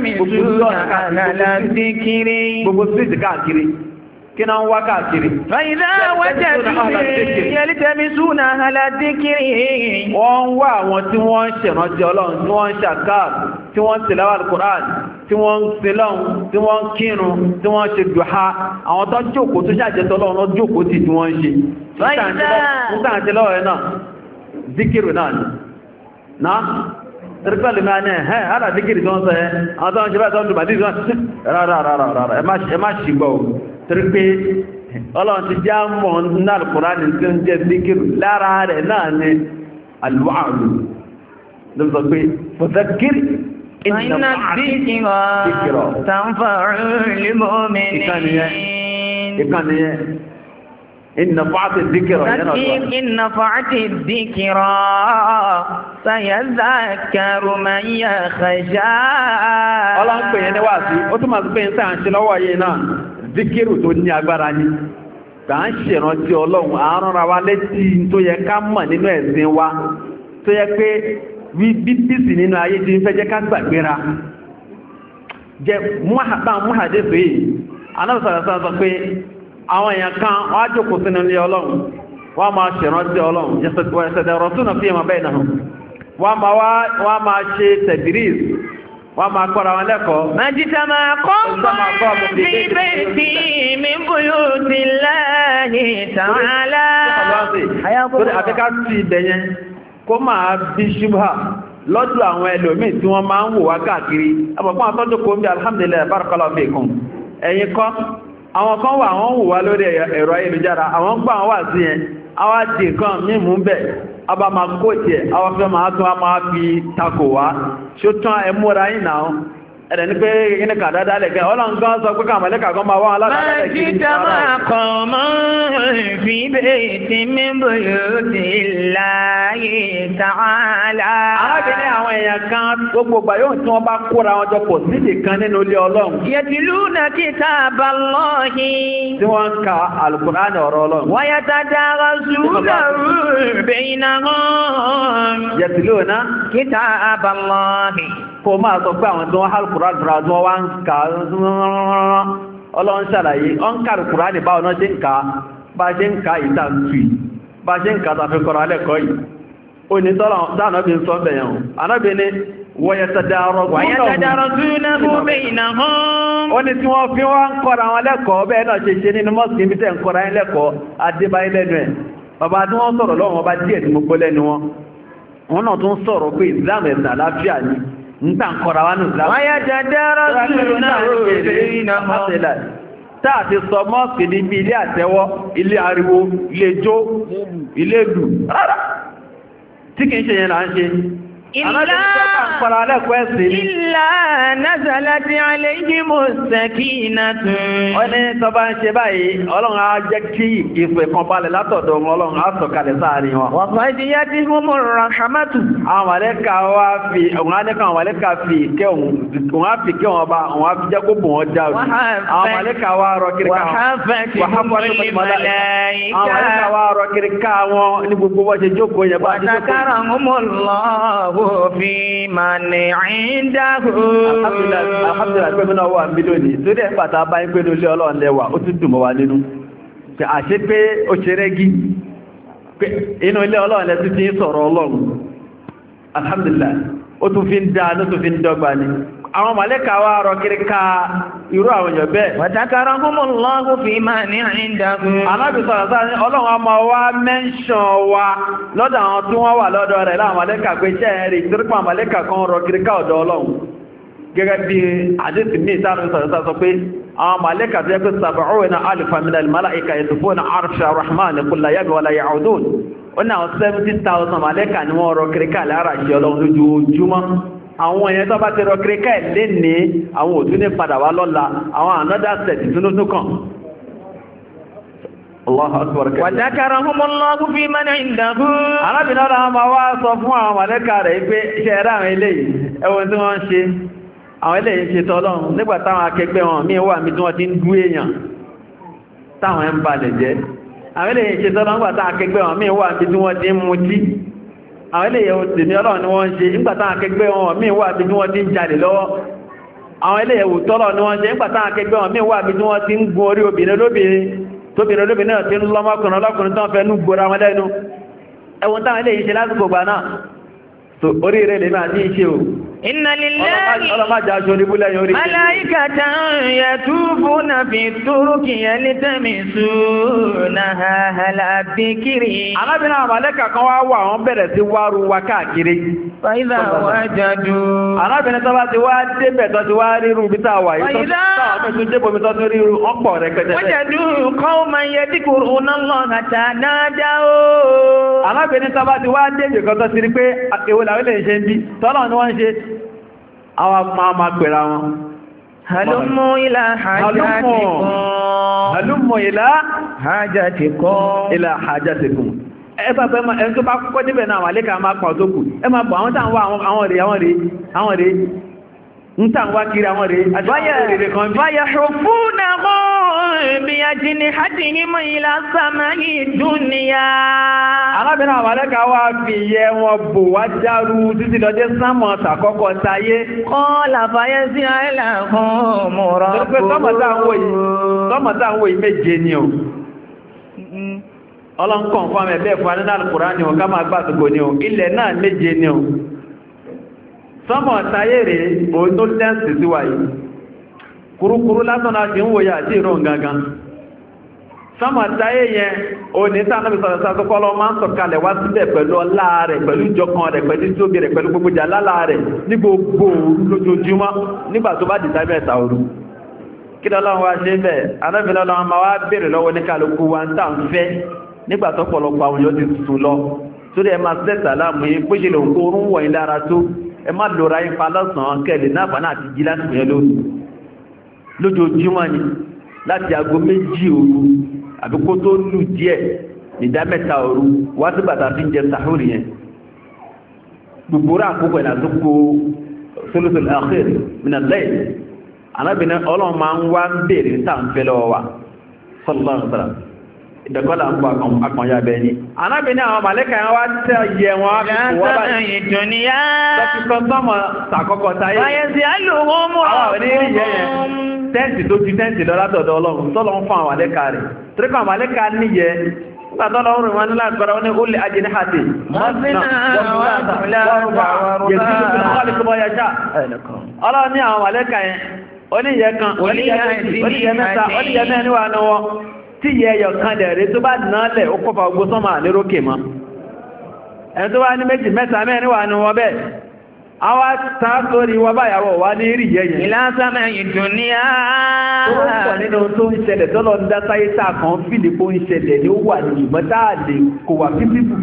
Gbogbo street káàkiri. Kí náà ń wá káàkiri? Fàyídá wájẹ́ sí yẹlítẹ́mísúnà aládíkiri. Wọ́n ń wá àwọn tí wọ́n ń ṣèrántí Ọlọ́run, tí wọ́n ń ṣàkáà, tí wọ́n ń tìláwà Al-Qur'an, tí wọ́n ń sílọ́run, tí wọ́n ń kírun, tí wọ́n ń ṣe dùhá. Àwọn tó jókòó tó ṣàjẹ́tọ́ Ọlọ́run lọ jókòó tí wọ́n ń ṣe. Fàyídá náà tẹ́rẹ́pẹ́lú máa ní ẹ̀ hádà díkìrì tó ń sọ ẹ́ àwọn tó ń ṣe bá tó ń dùbà díkìrì rárá ẹ má ṣìgbọ́ tẹ́rẹ́pẹ́ Ọlọ́run ti já mọ̀ náà Kùránì tí ó ń jẹ́ díkìrì lára rẹ̀ náà ní alwa'du ló sọ pé fọ́sẹ́kìrì inna dhikra tanfa'ul mu'minin ìkànnìyàn إن نفعت الذكرى إن نفعت الذكرى سيذكر من يخشى. Ọlọ́run pè yẹn ní wá sí, ó tún máa ń pè ń sáà ń ṣe lọ́wọ́ yìí náà, zikiru tó ní agbára ní. Gbà ń ṣèrántí Ọlọ́run, àárán ra wa létí tó yẹ ká mọ̀ nínú ẹ̀sìn wa, tó yẹ pé bíbísì nínú ayé tí ń fẹ́ jẹ́ ká gbàgbéra. Jẹ́ múhàdé fèé, anábìsọ̀rọ̀ sọ pé àwọn èèyàn kan wọ́n á jókòó sínú ilé Ọlọ́run wọ́n máa ṣèrántí Ọlọ́run yẹ̀sẹ̀dẹ̀rọ̀ túnà fí ẹmọ bẹ́ẹ̀ náà wọ́n máa ṣe tẹ̀dírìs wọ́n máa kọ́ra wọn lẹ́kọ̀ọ́. Májíta máa kọ́ mọ́ bí bayti min buyutillahi ta'ala. Àbíká sí ibẹ̀yẹn kó máa bí ṣubha lọ́dọ̀ àwọn ẹlòmíì tí wọ́n máa ń wò wá káàkiri. Àbọ̀pọ̀ àtọ́jú kò ń bí alhamdulillah barakallahu fikum. Ẹ̀yin kọ́ àwọn kan wà wọ́n wùwá lórí ẹ̀rọ ayélujára àwọn gbà wọ́n wà sí ẹ̀ àwọn àti nǹkan mímú bẹ̀ ọba ma kó tí ẹ̀ àwọn fẹ́ máa tún a máa fi takò wá ṣó tán ẹmúra yìí náà ẹ̀rẹ̀ ní pé gíní kàdádá lẹ̀kẹ́ ọlọ́ngán sọ pé kàmàlẹ́kà kan máa wọ́n aládàádá arábìnrin àwọn èèyàn kan gbogbo gbà yóò tí wọ́n bá kóra wọn jọ pọ̀ sídì kan nínú ilé Ọlọ́run yatluna kitaballahi tí wọ́n ń ka Al-Qur'ani ọ̀rọ̀ Ọlọ́run wa yatadarasunahu baynahum yatluna kitaballahi kó máa sọ pé àwọn tí wọ́n hálùkùrá dùrà tí wọ́n wá ń ka Ọlọ́run ṣàlàyé ọ́n kàrùkùrá ní báwọn náà ṣe ń ka bá ṣe ń ka ìtàntù bá ṣe ń ka tàfikọ́rọ̀ alẹ́kọ̀ọ́ yìí ó ní tọ́lọ̀ bí ń sọ bẹ̀yàn anábì ní wọ̀yẹ̀tàdàrọ̀túnàmú baynahum ó ní tí wọ́n fi wọ́n ń kọ́ra wọn lẹ́kọ̀ọ́ bẹ́ẹ̀ náà ṣe ṣe nínú mọ́sí ibi tẹ́ ń kọ́ra yín lẹ́kọ̀ọ́ adébáyé lẹ́nu ẹ̀ bàbá tí wọ́n sọ̀rọ̀ lọ́wọ́ bá díẹ̀ tí mo gbọ́ lẹ́nu wọn náà tún sọ̀rọ̀ pé Islam ẹ̀sìn àlàáfíà ni nta nkọ̀rọ̀ wa ní ìsìlámù. Wáyé jẹjẹrẹ ṣúrù táà ti sọ mọ́sí ní bí ilé àtẹ́wọ́, ilé ariwo, ilé jó, ilé lù, rárá. Tí kìí ṣe yẹn là ń ṣe. Ìlà nazalati alayhimus sakinatun. Wọ́n ní tọ́ bá ń ṣe báyìí, Ọlọ́run á jẹ́ kí ìfẹ́ kan balẹ̀ látọ̀dọ̀ Ọlọ́run á sọ̀kalẹ̀ sáàrin wọn. Wa ghashiyatihumur rahmatu. Àwọn màlẹ́kà wá fi, àwọn màlẹ́kà fi ìkẹ́ òun á fi kẹ́ wọn bá, àwọn á fi jẹ́ kó bùn wọn já òun. Àwọn màlẹ́kà wá rọ kiri ká wọn ní gbogbo bọ́ ṣe jókòó yẹn bá ṣe jókòó. Allahu fi man indahu. Alhamdulillah pé mínú ọwọ́ àmì lónìí, tó dẹ̀ pàtà bá ń pé ní olé Ọlọ́run lẹ́wà, ó tún dùn mọ́ wa nínú. Àṣé pé ó ṣe rẹ́gí, inú ilé Ọlọ́run lẹ́tún ti ń sọ̀rọ̀ Ọlọ́run. Alhamdulillah, ó tún fi ń dáa, ló tún fi ń dọ́gba ni. àwọn màlẹ́kà wá rọ kiri ká irú àwọn èèyàn bẹ́ẹ̀. Wàtàkàràhùnmùlọ́hù fi máa ní ìdàkùn. Ànábì sọ̀rọ̀ sáà ní ọlọ́run a máa wá mẹ́ńṣàn wa lọ́dọ̀ àwọn tí wọ́n wà lọ́dọ̀ rẹ̀ láwọn màlẹ́kà pé iṣẹ́ rí tírípà màlẹ́kà kan rọ kiri ká ọ̀dọ̀ ọlọ́run. Gẹ́gẹ́ bí àdéhùn ní ìsáàrùn sọ̀rọ̀ sọ pé àwọn màlẹ́kà tó yẹ pé sab'una alfa min al-mala'ika yatufuna arsha ar-rahman kulla yawmin wa la ya'udun. Ó ní àwọn 70,000 màlẹ́kà ni wọ́n rọ kiri ká lára ṣe ọlọ́run lójoojúmọ́. Àwọn èèyàn tó bá ti rọ kíríkà lè ní àwọn òtún ní padà wá lọ́la àwọn another set ìtúnútú kan. Allahu Akbar. Wàdákarahumullahu fi man indahu. Arábìnrin ọ̀rọ̀ ma wá sọ fún àwọn màlẹ́kà rẹ̀ pé iṣẹ́ ẹ̀rẹ́ àwọn eléyìí ẹwọ́n tí wọ́n ń ṣe àwọn eléyìí ṣe tọ́lọ́run nígbà táwọn akẹgbẹ́ wọn míì wà mí tí wọ́n ti ń dú èèyàn táwọn ẹ̀ ń balẹ̀ jẹ́. Àwọn eléyìí ṣe tọ́lọ́run nígbà táwọn akẹgbẹ́ wọn míì wà mí tí wọ́n ti ń mutí. Àwọn ilé ìyẹ̀wò tèmi ọlọ́run ni wọ́n ń ṣe nígbàtán akẹgbẹ́ wọn míì wà bí wọ́n ti ń jalè lọ́wọ́. Àwọn ilé ìyẹ̀wò tọ́lọ̀ ni wọ́n ṣe nígbàtán akẹgbẹ́ wọn míì wà bí wọ́n ti ń gun orí obìnrin olóbìnrin náà ti ń lọ́mọkùnrin ọlọ́kùnrin tán fẹ́ nú gbóra wọn lẹ́nu. Ẹwọ́n táwọn ilé ìṣe lásìkò gbà náà so orí rẹ̀ lè máa ní iṣẹ́ o. Inna lillahi ọlọ́májá aṣọ oníbúlẹ̀ yóò rí malaikatan yatufuna fi turuki yaltamisuna ala dhikri. Arábìnrin àwọn màlẹ́kà kan wá wà wọ́n bẹ̀rẹ̀ sí wárú wa káàkiri. Fa idha wajadu. Arábìnrin tó bá ti wá débẹ̀ tó ti wá ríru bí tá wà yìí wajadu qawman yadhkuruna Allaha tanadaw. Arábìnrin tó bá ti wá débẹ̀ kan tó ti rí pé èwo làwọn ilé ìṣẹ́ ń bí tọ́lọ̀ ni wọ́n ń ṣe àwọn máa pèrà wọn. Halummu ila hajatikum. Ila hajatikum. Ẹgbà pẹ́ ẹni tó bá kọ́kọ́ níbẹ̀ náà wà lẹ́kà máa pọ̀ tó kù. Ẹ máa bọ̀ àwọn tàà ń wá àwọn rèé. Ń tàà ń wá kiri àwọn rèé. Wàyàhùfúnà mọ́ bí a jí ní hajjihí mọ́ ilá sàmáyì dúnìyà. Arábìnrin àwọn alẹ́kà wá fi yẹ wọn bò wá járú títí lọ dé sámọ̀ tàkọ́kọ́ táyé. Kọ́lá fàyẹ́ sí àìlàkùn mọ̀rọ̀. Sọ́mọ̀ táà ń wò yìí méje ni o. Ọlọ́nkàn fún àmì ẹ̀bẹ́ fún àdínà Al-Qur'ani o ká máa gbàtùgbò ni o ilẹ̀ náà méje ni o sọ́mọ̀ táyé rẹ̀ òun tó lẹ́ǹsì sí wáyé kúrúkúrú lásánà ti ń wòye àti ìrùn gangan sọ́mọ̀ táyé yẹn o ní tánàbí sọ̀rọ̀ sàtọ́kọ́lọ́ máa ń sọ̀kalẹ̀ wá síbẹ̀ pẹ̀lú ọlá rẹ̀ pẹ̀lú ìjọkan rẹ̀ pẹ̀lú tóbi rẹ̀ pẹ̀lú gbogbo jàlálà rẹ̀ ní gbogbo lójoojúmọ́ nígbà tó bá dìtà mẹ́ta òru kí lọ́lọ́run wá ṣe bẹ́ẹ̀ anábìnrin máa wá bèèrè lọ́wọ́ ní kálukú wa ń tà ń fẹ́ nígbà tó pọ̀lọpọ̀ àwọn yóò ti sùn lọ torí ẹ máa sẹ́sà láàmù yí pé ṣe lè ń kó orún wọ̀nyí lára tó ẹ má lòrá yí pa lọ́sàn-án kẹ́lẹ̀ náà bá náà ti jí láti yẹn lójoojúmọ́ ni láti aago 2 òru àbí kó tó lù díẹ̀ ìdá 3 òru wá sí bàtà fi ń jẹ sàhúrì yẹn gbogbo rà àkókò ìlà tó kó sólùsòlù àkhír min al-layl alábìnrin ọlọ́run máa ń wá ń bèèrè sáà ń fẹ́ lọ́wọ́ wa sallallahu alaihi wasallam ìdẹ̀kọ́lá ń pọ̀ àkànyà bẹ̀ ní. Anábìnrin àwọn màlẹ́kà wá tẹ́ yẹ wọn wọ́n báyìí. Ìdùnnìyà. Lọ́pìtọ́ sọ́mọ̀ tàkọ́kọ́ táyé. Báyẹ̀sí alùhùn mú àwọn onírí yẹ yẹn. Tẹ́ǹtì tó ti tẹ́ǹtì lọ látọ̀dọ̀ Ọlọ́run tọ́lọ ń fún àwọn màlẹ́kà rẹ̀. Tíríkọ̀ màlẹ́kà níyẹ. Nígbàtọ́lọ ń rìn wọn nílá ìgbàra wọn ní ó lè ajé ní àti. Ọlọ́run ní àwọn màlẹ́kà yẹn. Oníyẹ kan, oníyẹ mẹ́ta, oníyẹ mẹ́rin wà ní wọn. Tí yẹ ẹyọ kan lẹ̀ rí tó bá náàlẹ̀ ó kọfà ogbó sọ́mà lérókè mọ́. Ẹni tó wá ní méjì mẹ́ta mẹ́rin wà ní wọ́n bẹ́ẹ̀. A wá tààtòrí wọ́n báyàwó wá ní rí yẹyẹ. Ìlàsámẹ́ ìdùnníyà. Tó ń sọ nínú tó ń ṣẹlẹ̀ tọ́lọ ń dá sáyé sáà kan fìlìpó ń ṣẹlẹ̀ ní ó wà ní ṣùgbọ́n táà lè kò wà fífífù.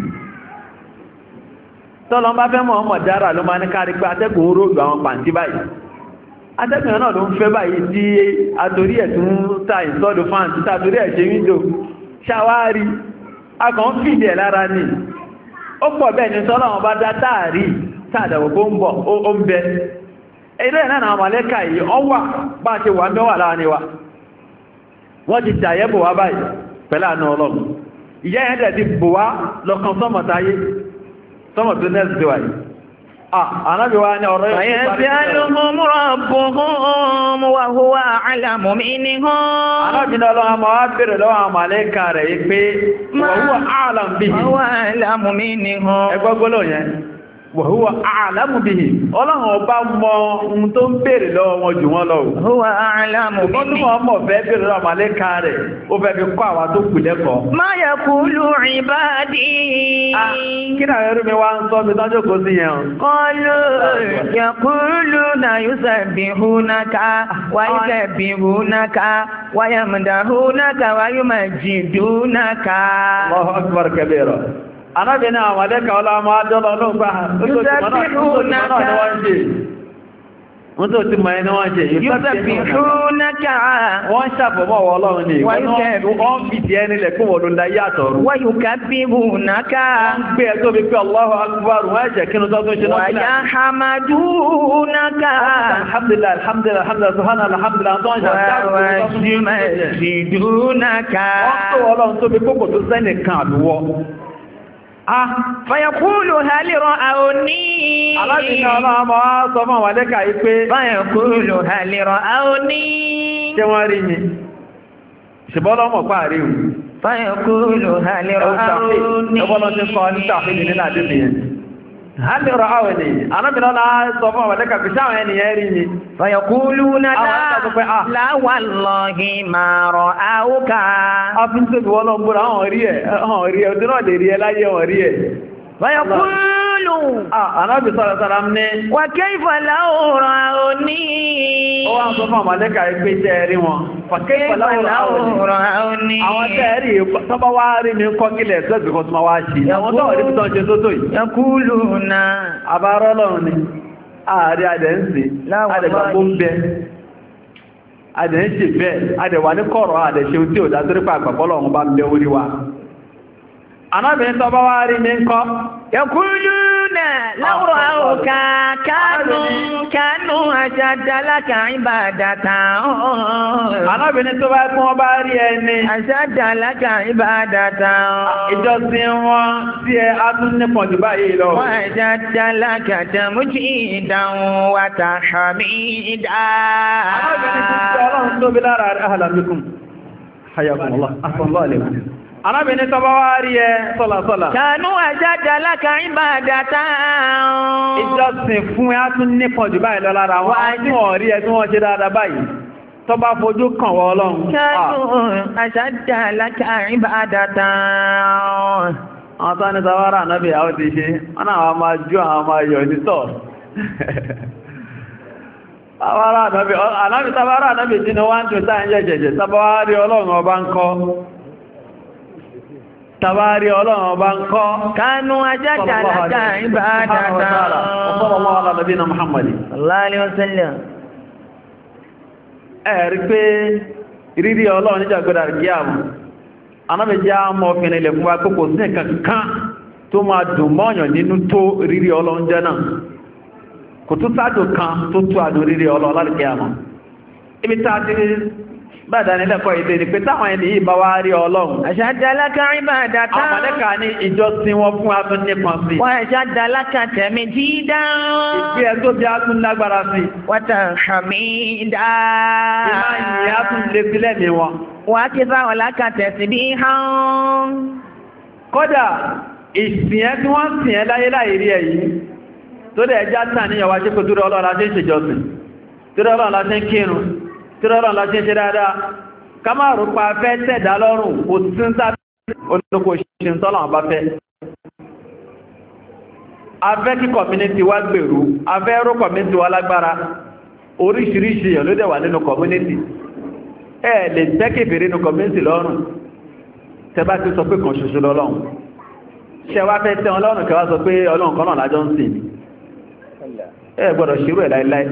Tọ́lọ bá fẹ́ mọ̀ ọmọ dára ló máa ní kárí pé atẹ́gùn róòlù àwọn pàǹtí báyìí. Atẹ́gbẹ̀rẹ̀ náà ló ń fẹ́ báyìí tí àtorí ẹ̀ tún ta ìsọ́dù fáǹtì tàtorí ẹ̀ ṣe wíńdò ṣàwárí akàn fìdí ẹ̀ lára ní ó pọ̀ bẹ́ẹ̀ ni sọ́lọ́ wọn bá dá táàrí tààdàwò bó ń bọ̀ ó ń bẹ ilé ẹ̀ náà màlẹ́kà yìí ọ wà bá ṣe wà mẹ́wà láàrin wa wọ́n ti ṣàyẹ́bò wá báyìí pẹ̀lú àna Ọlọ́run ìyá ẹ̀ dẹ̀ ti bò wá lọ́kàn sọ́mọ̀táyé sọ́mọ̀ tó nẹ́ẹ̀sì wáyìí Ànábì wa ní ọ̀rọ̀ yìí. Yas'aluhum rabbuhum wa huwa a'lamu minhum. Ànábì ní Ọlọ́run máa wá bèèrè lọ́wọ́ àwọn màlẹ́kà rẹ̀ yìí pé wa huwa a'lamu bihim. Wa huwa a'lamu minhum. Ẹgbọ́gbọ́lọ̀ yẹn. wa huwa a'lamu bihi ọlọ́run ọba mọ ohun tó ń bèèrè lọ́wọ́ wọn jù wọ́n lọ huwa a'lamu bihi ọdún wọn mọ̀ fẹ́ bèèrè lọ́wọ́ màlẹ́kà rẹ̀ ó fẹ́ fi kọ́ àwa tó kù lẹ́kọ̀ọ́ ma yaqulu ibadi kí náà ẹrú mi wá ń sọ mi tọ́jú kò sí yẹn qalu yaquluna yusabbihunaka wa yukabbirunaka wa yamdahunaka wa yumajjidunaka Allahu akbar kabira anábìnrin àwọn àdẹ́kà ọlọ́mọ adọ́lọ́ ọlọ́gbà wọ́n tó ti mọ̀ ẹni wọ́n ṣe yusabbihunaka wọ́n ṣàfọ̀mọ́ ọlọ́run ni wọ́n fi ti ẹni lẹ̀ kún wọ́n lọ yàtọ̀rù wa yukabbirunaka wọ́n gbé ẹ̀ tó bí pé Allahu akbar wọ́n ẹ̀jẹ̀ kínú tó tún ṣe náà wa yahmadunaka alhamdulillah alhamdulillah alhamdulillah subhanallah alhamdulillah tó ń ṣe yumajjidunaka wọ́n tó ọlọ́run tó bí kókò tó sẹ́nìkan àdúwọ́ fayaqulu hal ra'awni alábìnrin ọlọ́mọ sọ fún àwọn àdẹ́kà yìí pé fayaqulu hal ra'awni ṣé wọ́n rí ni ṣùgbọ́lọ́mọ̀ pàárí o fayaqulu hal ra'awni ẹgbọ́lọ́ ti sọ ní tàfíìlì nínú àdébì yẹn hal ra'awni alábìnrin ọlọ́mọ sọ fún àwọn àdẹ́kà pé sáwọn ènìyàn rí ni fayaquluna la wallahi ma ra'awka afin tó bí wọ́n lọ gbọ́rọ̀ àwọn rí ẹ̀ ọdún náà lè rí ẹ láyé wọn rí ẹ̀ fayaqulu anábì sọ́rọ̀sára ní wa kayfa law ra'awni ó wá sọ fún àmàlẹ́kà ẹgbẹ́ iṣẹ́ rí wọn kayfa law ra'awni àwọn tẹ́ẹ̀rí tọ́bá wá rí ní kọ́kílẹ̀ ẹ̀sẹ́gbẹ̀ kan tó máa wá ṣe àwọn tó rí tán ṣe tó tó yìí yaquluna àbárọ́ lọ́run ni ààrẹ adẹ̀ ń sí adẹ̀gbàgbó ń bẹ adẹ̀ ń ṣe bẹ́ẹ̀ adẹ̀wà ní kọ̀rọ̀ adẹ̀ ṣe tí ò dátorípa àgbàpọ̀lọ̀ bá ń bẹ orí wa anábìnrin tọ́bá wá rí ní ńkọ́ yaquluna law ra'awka kanu ashadda laka ibadatan anábìnrin tó bá kún wọ́n bá rí ẹni ashadda laka ibadatan ìjọsìn wọn tí ẹ á tún nípọn jù báyìí lọ wa ashadda laka tamjidan wa tahmida anábìnrin tí ọlọ́run tóbi lára ahlan bikum hayakumullah ahsanallahu alaykum arábìnrin tọba wá rí ẹ sọ́làsọ́là kanu ashadda laka ibadatan ìjọsìn fún ẹ á tún nípọn jù báyìí lọ lára wọn tí wọ́n rí ẹ tí wọ́n ṣe dáadáa báyìí tọba fojú kàn wọ́ ọlọ́run kanu ashadda laka ibadatan àwọn tán ní sàwárà náàbì àwọn ti ṣe wọ́n náà wọ́n máa jú àwọn máa yọ̀ nítọ̀ sàwárà náàbì tí ni wọ́n tún táà ń jẹ́jẹ̀jẹ̀ sàwárí ọlọ́run ọba ń kọ́ tàbárí ọlọ́run ọba ń kọ́ kanu ashadda laka ibadatan sallallahu ala nabina Muhammad sallallahu alaihi wasallam ẹ̀rí pé rírí ọlọ́run níjà gbọ́dà kí àmù anábẹ̀já mọ́ fìnà ilẹ̀ fún wa kókò sí kankan tó máa dùn mọ́yàn nínú tó rírí ọlọ́run jẹ́ náà kò tó sáàdù kan tó tó àdù rírí ọlọ́run láti kí àmù ibi tá a ti bẹ́ẹ̀dá nílẹ̀kọ́ ìdè ni pé táwọn ẹni yìí bá wá rí ọlọ́run ashadda laka ibadatan àwọn mọ̀lẹ́kà ní ìjọsìn wọn fún atún nípọn sí wa ashadda laka tamjidan ìgbé ẹ tó bí atún lágbára sí wa tahmida ìmá yìí atún lè sílẹ̀ ní wọn wa akthara laka tasbihan kódà ìsìn ẹ tí wọ́n sìn ẹ láyé láì rí ẹ yìí tó lè ẹjá tàn níyàwó ajé pé tó rí ọlọ́run láti ń ṣèjọsìn tó rí ọlọ́run láti ń kírun tírọ́rọ̀ lọ ṣe ṣe dáadáa ká máa rò pa fẹ́ tẹ̀dá lọ́rùn kò tí ń sáà olóko ṣe ń tọ́lọ̀ bá fẹ́ afẹ́ kí kọ̀mínítì wá gbèrú afẹ́ ró kọ̀mínítì wá lágbára oríṣiríṣi èèyàn ló dẹ̀ wà nínú kọ̀mínítì ẹ lè tẹ́kẹ̀bẹ̀rẹ̀ nínú kọ̀mínítì lọ́rùn tẹ́bá ti sọ pé kan ṣoṣo lọ́lọ́run ṣe wá fẹ́ tẹ́ ọlọ́run kẹwàá sọ pé ọlọ́run kan náà lájọ́ ń sìn ẹ gbọ́dọ̀ ṣírò ẹ̀ láíláí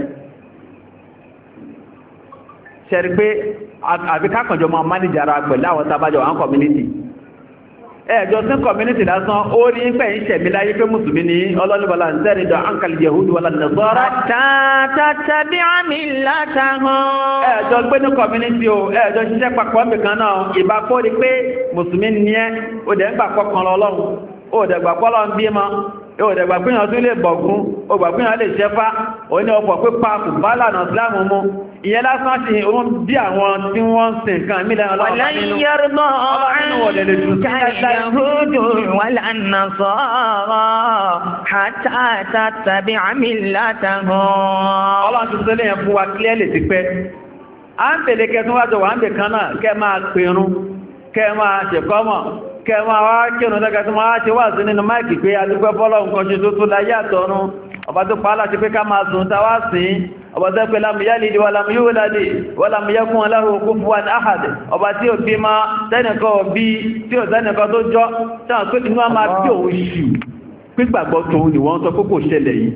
ṣẹ̀rí pé àbíkákànjọ máa mánéjì ara pẹ̀lú àwọn tàbájọ àwọn community ẹjọ́ sí community lásán ó rí pẹ̀ ń ṣẹ̀mí láyé pé mùsùlùmí ní ọlọ́nìbọ̀lá ń tẹ́rì jọ ánkàlì yahudu wala nasara tattabi'a millatahum ẹjọ́ gbé ní community o ẹjọ́ ṣiṣẹ́ papọ̀ mìkan náà ìbá kó rí pé mùsùlùmí ní ẹ́ ó dẹ̀ ń gbà pọ̀ kan lọ́lọ́run ó dẹ̀ gbà pọ̀ lọ́n bí mọ́ ìwọ̀dẹ̀gbà pínyàn tún lè bọ̀gún ọgbà pínyàn lè ṣẹ́fá òní ọ̀pọ̀ pípa kù bá lànà ìsìlámù mú ìyẹn lásán sí ohun bí àwọn tí wọ́n ń sin nǹkan mílẹ̀ ọlọ́run kẹma wá kírùn lẹ́gbẹ̀ẹ́ tó máa ṣe wà sí nínú máìkì pé adúgbẹ́ fọ́lọ́ nǹkan ṣe tó tó láyé àtọ̀run ọba tó pàálà ti pé ká máa sùn tàwà sí ọba tó pé lámúyálìdí wà lámúyúwòládì wà lámúyẹ́kún aláhùn kufuwan ahad ọba tí ò bí máa tẹ́nìkan bí tí ò tẹ́nìkan tó jọ táwọn pé inú a máa bí òun ṣù pígbàgbọ́ tóun ni wọ́n sọ pé kò ṣẹlẹ̀ yìí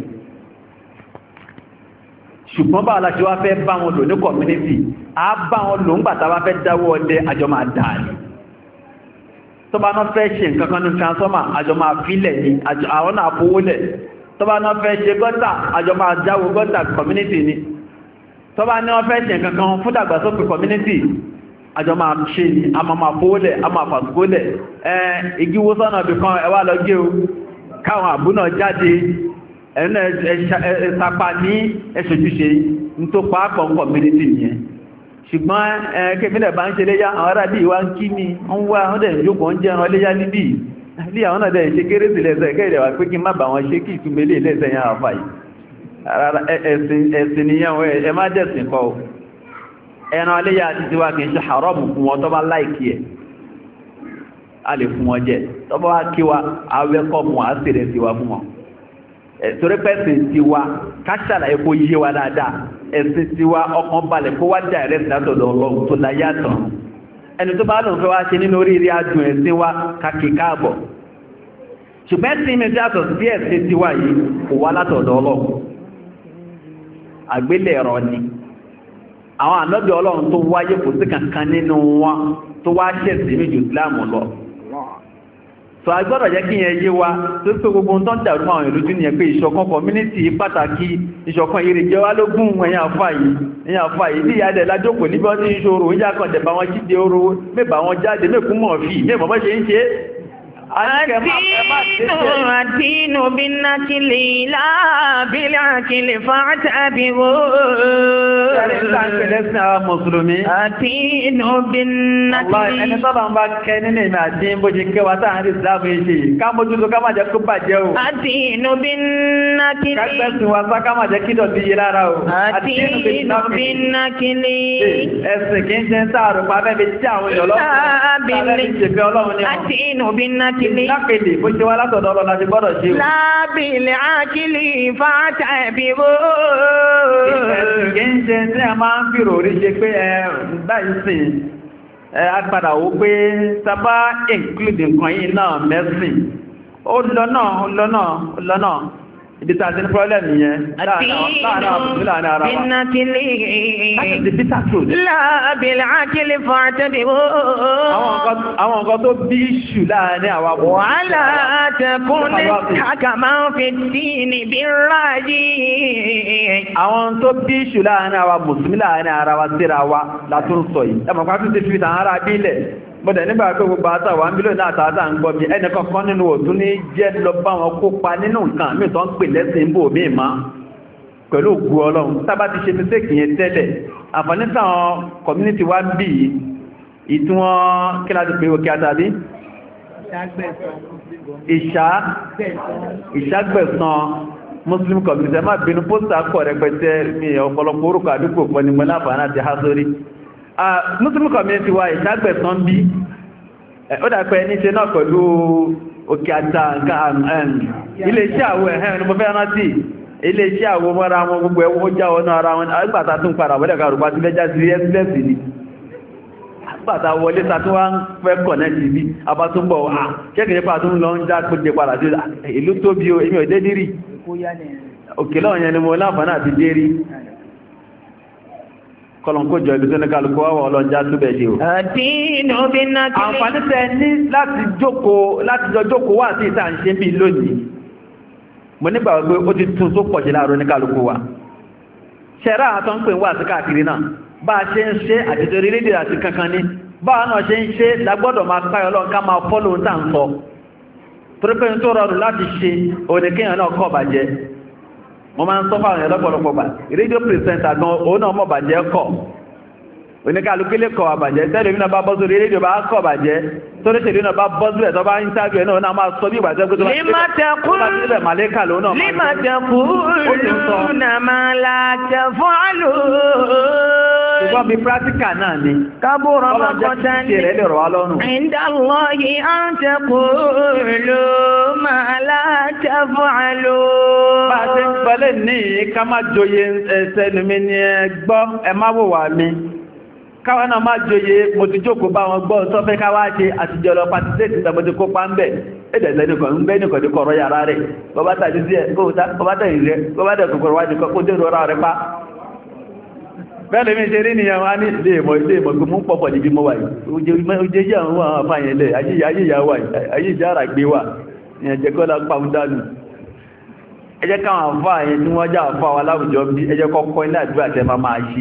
ṣùgbọ́n bá aláṣẹ wá fẹ́ bá wọn lò ní community a bá wọn lò ń gbàtà wá fẹ́ dáwọ́ ọdẹ àjọ máa dáa ni tó bá náà fẹ́ ṣe nǹkankan ní transformer àjọ máa fílẹ̀ ní àwọn náà fówólẹ̀ tó bá náà fẹ́ ṣe gọ́tà àjọ máa jáwó gọ́tà community ni tó bá náà fẹ́ ṣe nǹkankan fún dàgbàsókè community àjọ máa ṣe ní a máa fówólẹ̀ a máa fàṣkólẹ̀ igi wó sọ́nà bí kan ẹwà lọ gé o káwọn àbú náà jáde ẹ̀nà ẹ̀sàpá ní ẹ̀ṣojúṣe ní tó pàápọ̀ community nìyẹn ṣùgbọ́n kébílẹ̀ bá ń ṣe léyá àwọn ará bí ìwá ń kí ní ń wá wọ́n dẹ̀ yóò ń jẹ́ ẹran léyá níbí bí àwọn náà dẹ̀ ṣe kéré sí lẹ́sẹ̀ kẹ́rẹ̀ wà pé kí má bà wọn ṣe kí ìtumélé lẹ́sẹ̀ yẹn àfà yìí ẹ̀sìn nìyẹn ẹ má dẹ̀sìn kọ́ ẹran léyá ti ti wá kì í ṣe haram fún wọn tó bá láìkí ẹ̀ a lè fún wọn jẹ tó bá wá kí wa awẹ́kọ̀ mú a sì rẹ̀ sí wa fún wọn torí pẹ́sìn ti wa ká ṣàlàyé kó yé wa dáadáa ẹ̀sìn ti wa ọkàn balẹ̀ kó wá jà ẹ̀rẹ́ ìdátọ̀dọ̀ ọlọ́run tó láyé àtọ̀run ẹni tó bá lòun fẹ́ wá ṣe nínú oríire adùn ẹ̀sìn wa kàkì káàbọ̀ ṣùgbọ́n ẹ̀sìn mi jàtọ̀ sí ẹ̀sìn ti wa yìí kò wá látọ̀dọ̀ ọlọ́run àgbélẹ̀rọ ni àwọn ànábì ọlọ́run tó wáyé kò sí kankan nínú wọn tó wá ṣẹ̀sìn méjì ìsìláàmù lọ so agbọ́dọ̀ jẹ́ kí yẹn yé wa tó pé gbogbo tó ń dàrú àwọn ìlú ní ẹgbẹ́ ìṣọ̀kan community pàtàkì ìṣọ̀kan ìrìnjẹ́ wá lógún ẹ̀yàn àfà yìí ní ìyádẹ̀ lájókò níbi ọdún ìṣòro ìjà kan dẹ̀bà wọn jíde oró mẹ́bà wọn jáde mẹ́kún mọ̀ fí mẹ́bà bọ́ ṣe ń ṣe àdínú bí nákìlì láàbílẹ̀ àkìlì fàátàbíwò àdínú bí nákìlì ẹni tọ́lọ ń bá kẹ́ nínú ìmẹ̀ àdín bó ṣe kẹwà táàrin ìsìláàmù ìṣe ká mójútó ká má jẹ́ kó bàjẹ́ o àdínú bí nákìlì kápẹ́sùn wa sá ká má jẹ́ kídọ̀ sí yí rárá o àdínú bí nákìlì ẹ̀sìn kí ń ṣe ń sáàrù pa bẹ́ẹ̀ bí tí àwọn ìyọ̀lọ́ lápèlè bó ṣe wá látọ̀dọ̀ ọlọ́lá ti gbọ́dọ̀ ṣe o. lábìlẹ̀ àkílì fàátà ẹ̀bíwó. ìṣẹ̀sìn kí ń ṣe tí a máa ń fìrò orí ṣe pé báyìí sìn agbádà ó pé sábà include nǹkan yìí náà mẹ́sìn ó lọ́nà ibi tí a ti ní problem yẹn láàbìlẹ̀ àkílì fàátà ẹ̀bíwó. àwọn nǹkan tó bí ìṣù láàrin àwọn àbò wàhálà tẹkùn ní kàkàmá fi tí ní bí ráyí. àwọn tó bí ìṣù láàrin àwọn mùsùlùmí láàrin ara wa síra wa látún sọ yìí ẹmọ̀pá tún ti fi tàn ara bílẹ̀ bọ́dẹ̀ nígbà pé gbogbo àtàwà ń bílò náà tààtà ń gbọ́ mi ẹnì kankan nínú òtún ní jẹ́ lọ bá wọn kópa nínú nǹkan mí tó ń pè lẹ́sìn bò mí ma pẹ̀lú ògùn ọlọ́run tábà ti ṣe mistake yẹn tẹ́lẹ̀ àǹfààní táwọn community wa ń bì ìtúwọ́n kí láti pé òkè àtàbí ìṣàgbẹ̀sán Muslim community má bínú pósítà kọ̀ rẹpẹtẹ mi ọ̀pọ̀lọpọ̀ orúkọ àdúgbò pọ̀ ní mọ́láfà náà ti há sórí Muslim community wa ìṣàgbẹ̀sán bí ó dàpẹ́ níṣe náà pẹ̀lú òkè àtà ilé iṣẹ́ àwọ̀ ẹ̀hẹ́ ní mo fẹ́ rántí ilé iṣẹ́ àwọ̀ mọ́ra wọn gbogbo ẹwọ́ jáwọ́ náà ara wọn àgbàtà tún padà wọ́dẹ̀ kàrùpá tí lẹ́já sí ẹ́sìlẹ́sì ni àgbàtà wọlé sàtún wá ń fẹ́ kọ̀nẹ́tì bí abátúnbọ̀ wà kẹ́kẹ̀ẹ́ pà tún lọ ń já péjẹ padà sí ìlú tó bí o èmi ò dé dírí òkè lọ́wọ́ yẹn ni mo láǹfààní àti dé rí kọlọ̀nkójọ ibi tó ní kálukú wá ọlọ́njá túbẹ̀ ṣe o. àdínú bí náà kí àǹfààní tẹ ní láti jọ jókòó wà sí ìta ń ṣe bí lónìí mo nígbà wípé ó ti tún tó pọ̀ sí láàrọ̀ ní kálukú wa ṣẹ́rá àtọ́ ń pè wà sí káàkiri náà bá a ṣe ń ṣe àtìtò orílẹ̀-èdè àti kankan ní bá a náà ṣe ń ṣe lágbọ́dọ̀ máa káyọ̀ lọ́n ká máa fọ́lò ń tàn sọ torí pé tó rọrùn láti ṣe oníkéyàn náà kọ́ bàjẹ́ mo máa ń sọ fáwọn èèyàn lọ́pọ̀lọpọ̀ gbà rédíò pìrìsẹ́ntà gan òun náà mọ̀ bàjẹ́ kọ̀ oníkàlùkílé kọ̀ àbàjẹ́ tẹ́lẹ̀ mi náà bá bọ́ sórí rédíò bá kọ̀ bàjẹ́ tó ní tèlé náà bá bọ́ sílẹ̀ tó bá ń tábí ẹ̀ náà máa sọ bí ìgbàjẹ́ pé tó bá sílẹ̀ màlẹ́kà lóun náà lima taquluna ma la taf'alu. ṣùgbọ́n bí pírátíkà náà ni kabura maqtan inda Allahi an taqulu ma la taf'alu. bá a ti ń pẹ́lẹ̀ ní ká má joyè ẹsẹ̀ mi ni ẹ gbọ́ ẹ má wò wá mi káwọn náà máa joyè mo ti jókòó bá wọn gbọ́ sọ́fẹ́ káwá ṣe àtijọ́ lọ pàtíṣẹ́tì tàbí kó pa ń bẹ̀ ẹ̀dẹ̀ẹ̀dẹ̀ nìkan ń bẹ́ nìkan ní kọ̀rọ̀ yàrá rẹ̀ bọ́bá tàbí sí ẹ̀ bọ́bá tàbí rẹ̀ bọ́bá tàbí kòkòrò wájú kó dé rọra rẹ̀ pa bẹ́ẹ̀ mi ṣe rí nìyẹn wá ní ilé ìmọ̀ pé mú pọ̀pọ̀ níbi mọ́ wà yìí ó jẹ́ jẹ́ àwọn àfáàyàn lẹ̀ ayé ìyá wà ayé ìjà àrà gbé wà ìyẹn jẹ́ kọ́lá pàmù dánù ẹ jẹ́ káwọn àfáàyàn tí wọ́n já àfáà wa láwùjọ bí ẹ jẹ́ kọ́kọ́ ilé àdúrà tẹ́ máa ṣe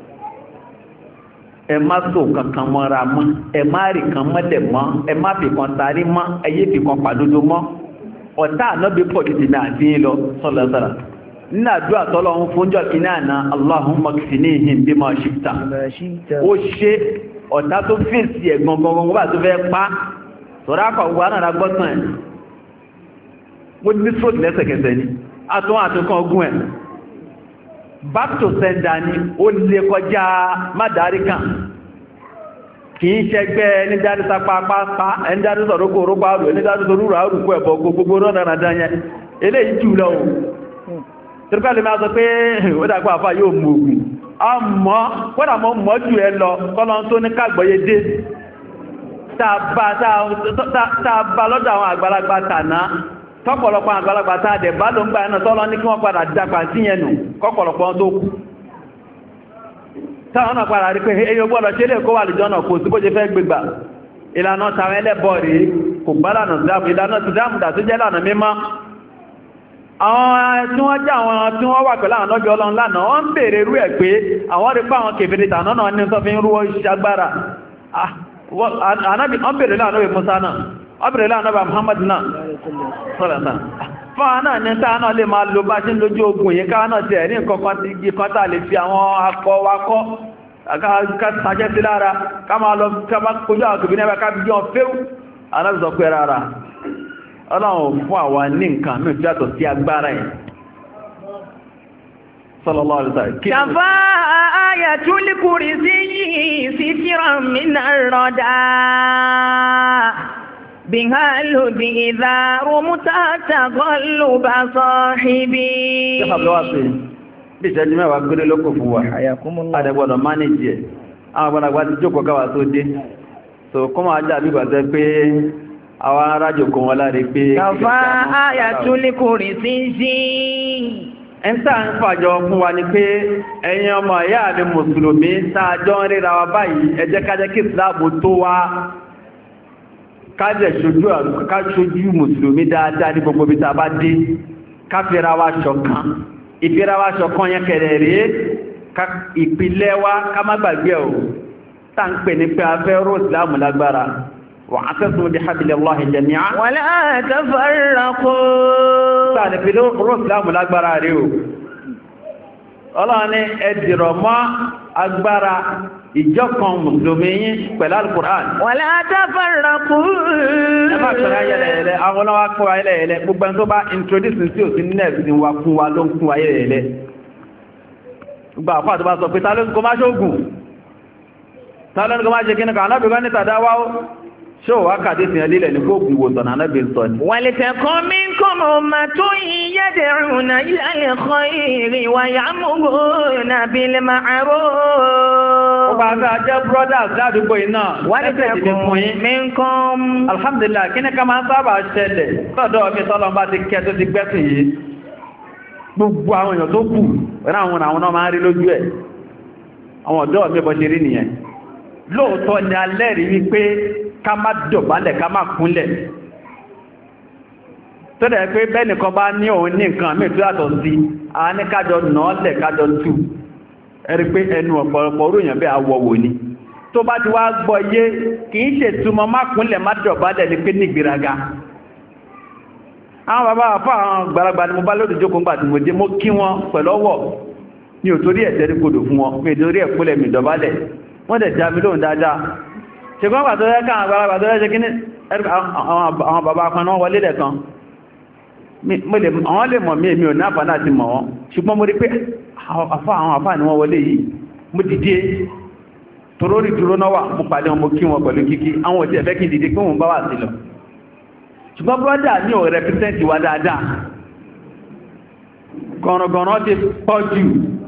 ẹ má so kankan mọ́ra mọ́ ẹ má rí kan mọ́lẹ̀ mọ́ ẹ má fi kan tarí mọ́ ẹyé fi kan pàdódó mọ́ ọ̀tá ànábì pọ̀ títí náà tí ń lọ sọ́lọ́sọ́lá nínú àdúrà tọ́lọ́ ń fúnjọ́ kí náà na Allahumma kfinihim bima shi'ta ó ṣe ọ̀tá tó fèsì ẹ̀ gbọ̀ngbọ̀ngbọ̀n bá tó fẹ́ pa sọ̀rọ̀ àkọ̀wé náà gbọ́sàn ẹ̀ mo ní stroke lẹ́sẹ̀kẹsẹ̀ ni àtúnkàn ogun ẹ̀ back to sender ni ó lè kọjá mádàrí kan kìí ṣẹgbẹ́ ní dárí sapapapa ẹni dárí sọ̀rọ̀ kó rógbà rú ẹni dárí sọ̀rọ̀ àrùkú ẹ̀bọ̀ gbogbo rọ́nà dáyẹ eléyìí jù lọ tírkàlì máa sọ pé ó dàgbà àfà yóò mú ogun ọmọ kọ́nà mọ́ mọ́ jù ẹ lọ kọ́lọ́n tó ní kàgbọ́yé dé tàbá lọ́dọ̀ àwọn àgbàlagbà tàná tọ́pọ̀lọpọ̀ àgbàlagbà tàà dẹ̀ bá ló ń gbà ẹ̀nà tọ́lọ ní kí wọ́n padà dápa sí yẹnu kọ́pọ̀lọpọ̀ tó kú táwọn náà padà rí pé èyí gbọ́dọ̀ ṣe lè kó wà lìjọ́ náà kò sí bó ṣe fẹ́ gbégbà ìlànà tàwọn ẹlẹ́bọ̀ rí kò bá lànà ìdáàmù ìlànà ìdáàmùdà tó jẹ́ lànà mímọ́ àwọn tí wọ́n já àwọn tí wọ́n wà pẹ̀lú àwọn ọjọ́ ọlọ́run lánàá wọ́n ń bèèrè rú ẹ̀ pé àwọn rí pé àwọn kèfèrè tàná náà ní sọ́fí ń rú iṣẹ́ agbára wọ́n bèèrè láàrín òwe Musa náà wọ́n bèèrè láàrín Muhammad náà sọ́lọ̀tàn fún àwọn náà ní táà náà lè máa lo bá ṣe ń lójú ogun yìí káà náà ti ẹ̀rí nǹkan ti igi kan tàà lè fi àwọn akọ wakọ́ kàtàjẹ́ sí lára ká máa lọ kojú àwọn kìbí nẹ́bà kábí jọ fẹ́ù alábìsọ pé rárá ọlọ́run fún àwọn ní nǹkan mí tí yàtọ̀ sí agbára ẹ̀ sallallahu alaihi wasallam kàfà ayatul kursiyyi sitran minar rada بهالهد إذا رمت تغلب صاحبي bí ìṣẹ́jú mẹ́wàá gbé lókò fún wa àdẹ̀gbọ́dọ̀ mánéjì ẹ̀ àwọn àgbàlagbà ti jókòó káwà tó dé so kọ́ máa jà bí gbàtẹ́ pé àwọn arájò kó wọn láre pé kàfà ayatul kursiyyi ẹn tàà ń fàjọ fún wa ní pé ẹ̀yin ọmọ ìyá mi mùsùlùmí tààjọ́ ń ríra wa báyìí ẹ jẹ́ ká jẹ́ kí ìsìláàmù tó wá kájẹ̀ ṣojú mùsùlùmí dáadáa ní gbogbo bí ta bá dé káfíra wa ṣọ̀kan ìfira wa ṣọ̀kan yẹn kẹrẹ̀ rí ìpìlẹ̀ wa ká má gbàgbé ò tá ń pè ní pé a fẹ́ rò ìsìlámù lágbára wa'tasimu bihablillahi jami'an wa la tafarraqu tá ní pé rò ìsìlámù lágbára rí ò ọlọ́run ní ẹ̀dìrọ̀ mọ́ agbára ìjọkan mùsùlùmí yín pẹ̀lú al-Qur'an. wala tafarraqu. ẹ má pẹ̀lú ayẹlẹ̀ẹ̀lẹ́ àwọn ọlọ́wà kọ́ ayẹlẹ̀ẹ̀lẹ́ gbogbo ẹni tó bá introduce sí òsì nẹ́ẹ̀sì wa fún wa ló ń fún ayẹlẹ̀ẹ̀lẹ́ gbogbo àpá tó bá sọ pé ta ló ń kọ má ṣóògùn ta ló ń kọ má ṣe kíníkà alábìgbọ́n ní tàdáwá ṣó wá kàdé sí ẹlẹ́lẹ̀ ní kóògùn ìwòsàn anábì sọ ni. walitakun minkum ummatun yad'una ila al-khayri wa ya'muruna bil ma'ruf. ó bá fẹ́ ajẹ́ brothers ládùúgbò iná walitakun minkum. alhamdulillah kí ní ká máa sábà ṣẹlẹ̀ tọ́dọ̀ mi tọ́lọ́ bá ti kẹ́ tó ti gbẹ́sìn yìí gbogbo àwọn èèyàn tó kù àwọn náà máa ń rí lójú ẹ̀ àwọn ọ̀dọ́ mi bọ́ ṣe rí nìyẹn lóòótọ́ ni alẹ́ rí wípé ká má dọ̀bálẹ̀ ká má kúnlẹ̀ tó dẹ̀ pé bẹ́nìkan bá ní òun ní nǹkan mí tó yàtọ̀ sí a ní kájọ nọ́ọ̀lẹ̀ kájọ tú ẹ̀rí pé ẹnu ọ̀pọ̀lọpọ̀ orúyàn bẹ́ àwọ̀wò ni tó bá ti wá gbọ́ yé kìí ṣe túnmọ̀ má kúnlẹ̀ má dọ̀bálẹ̀ ní pé nígbìraga àwọn bàbá àfá àwọn gbàlagbà ni mo bá lóòdì jókòó ńgbà tí mo dé mo kí wọn pẹ̀lú ọwọ́ ní òtórí ẹ̀tẹ́rí kodò fún wọn mi ìdórí ẹ̀kúlẹ̀ mi dọ̀bálẹ̀ wọ́n dẹ̀ já mi lóhùn dáadáa ṣùgbọ́n pàtó rẹ̀ káwọn gbàlagbà tó rẹ̀ ṣe kíní àwọn bàbá kan náà wọlé lẹ̀ kan àwọn lè mọ̀ mí èmi ò ní àfààní àti mọ̀ wọn ṣùgbọ́n mo rí pé àwọn àfáà ni wọ́n wọlé yìí mo dìde torórí dúró náà wà mo pàdé wọn mo kí wọn pẹ̀lú kíkí àwọn òtí ẹ̀fẹ́ kí dìde pé wọn bá wà sí lọ ṣùgbọ́n brọ́dà ní ò rẹpítẹ́ntì wa dáadáa gọ̀nàgọ̀nà ti pọ̀ jù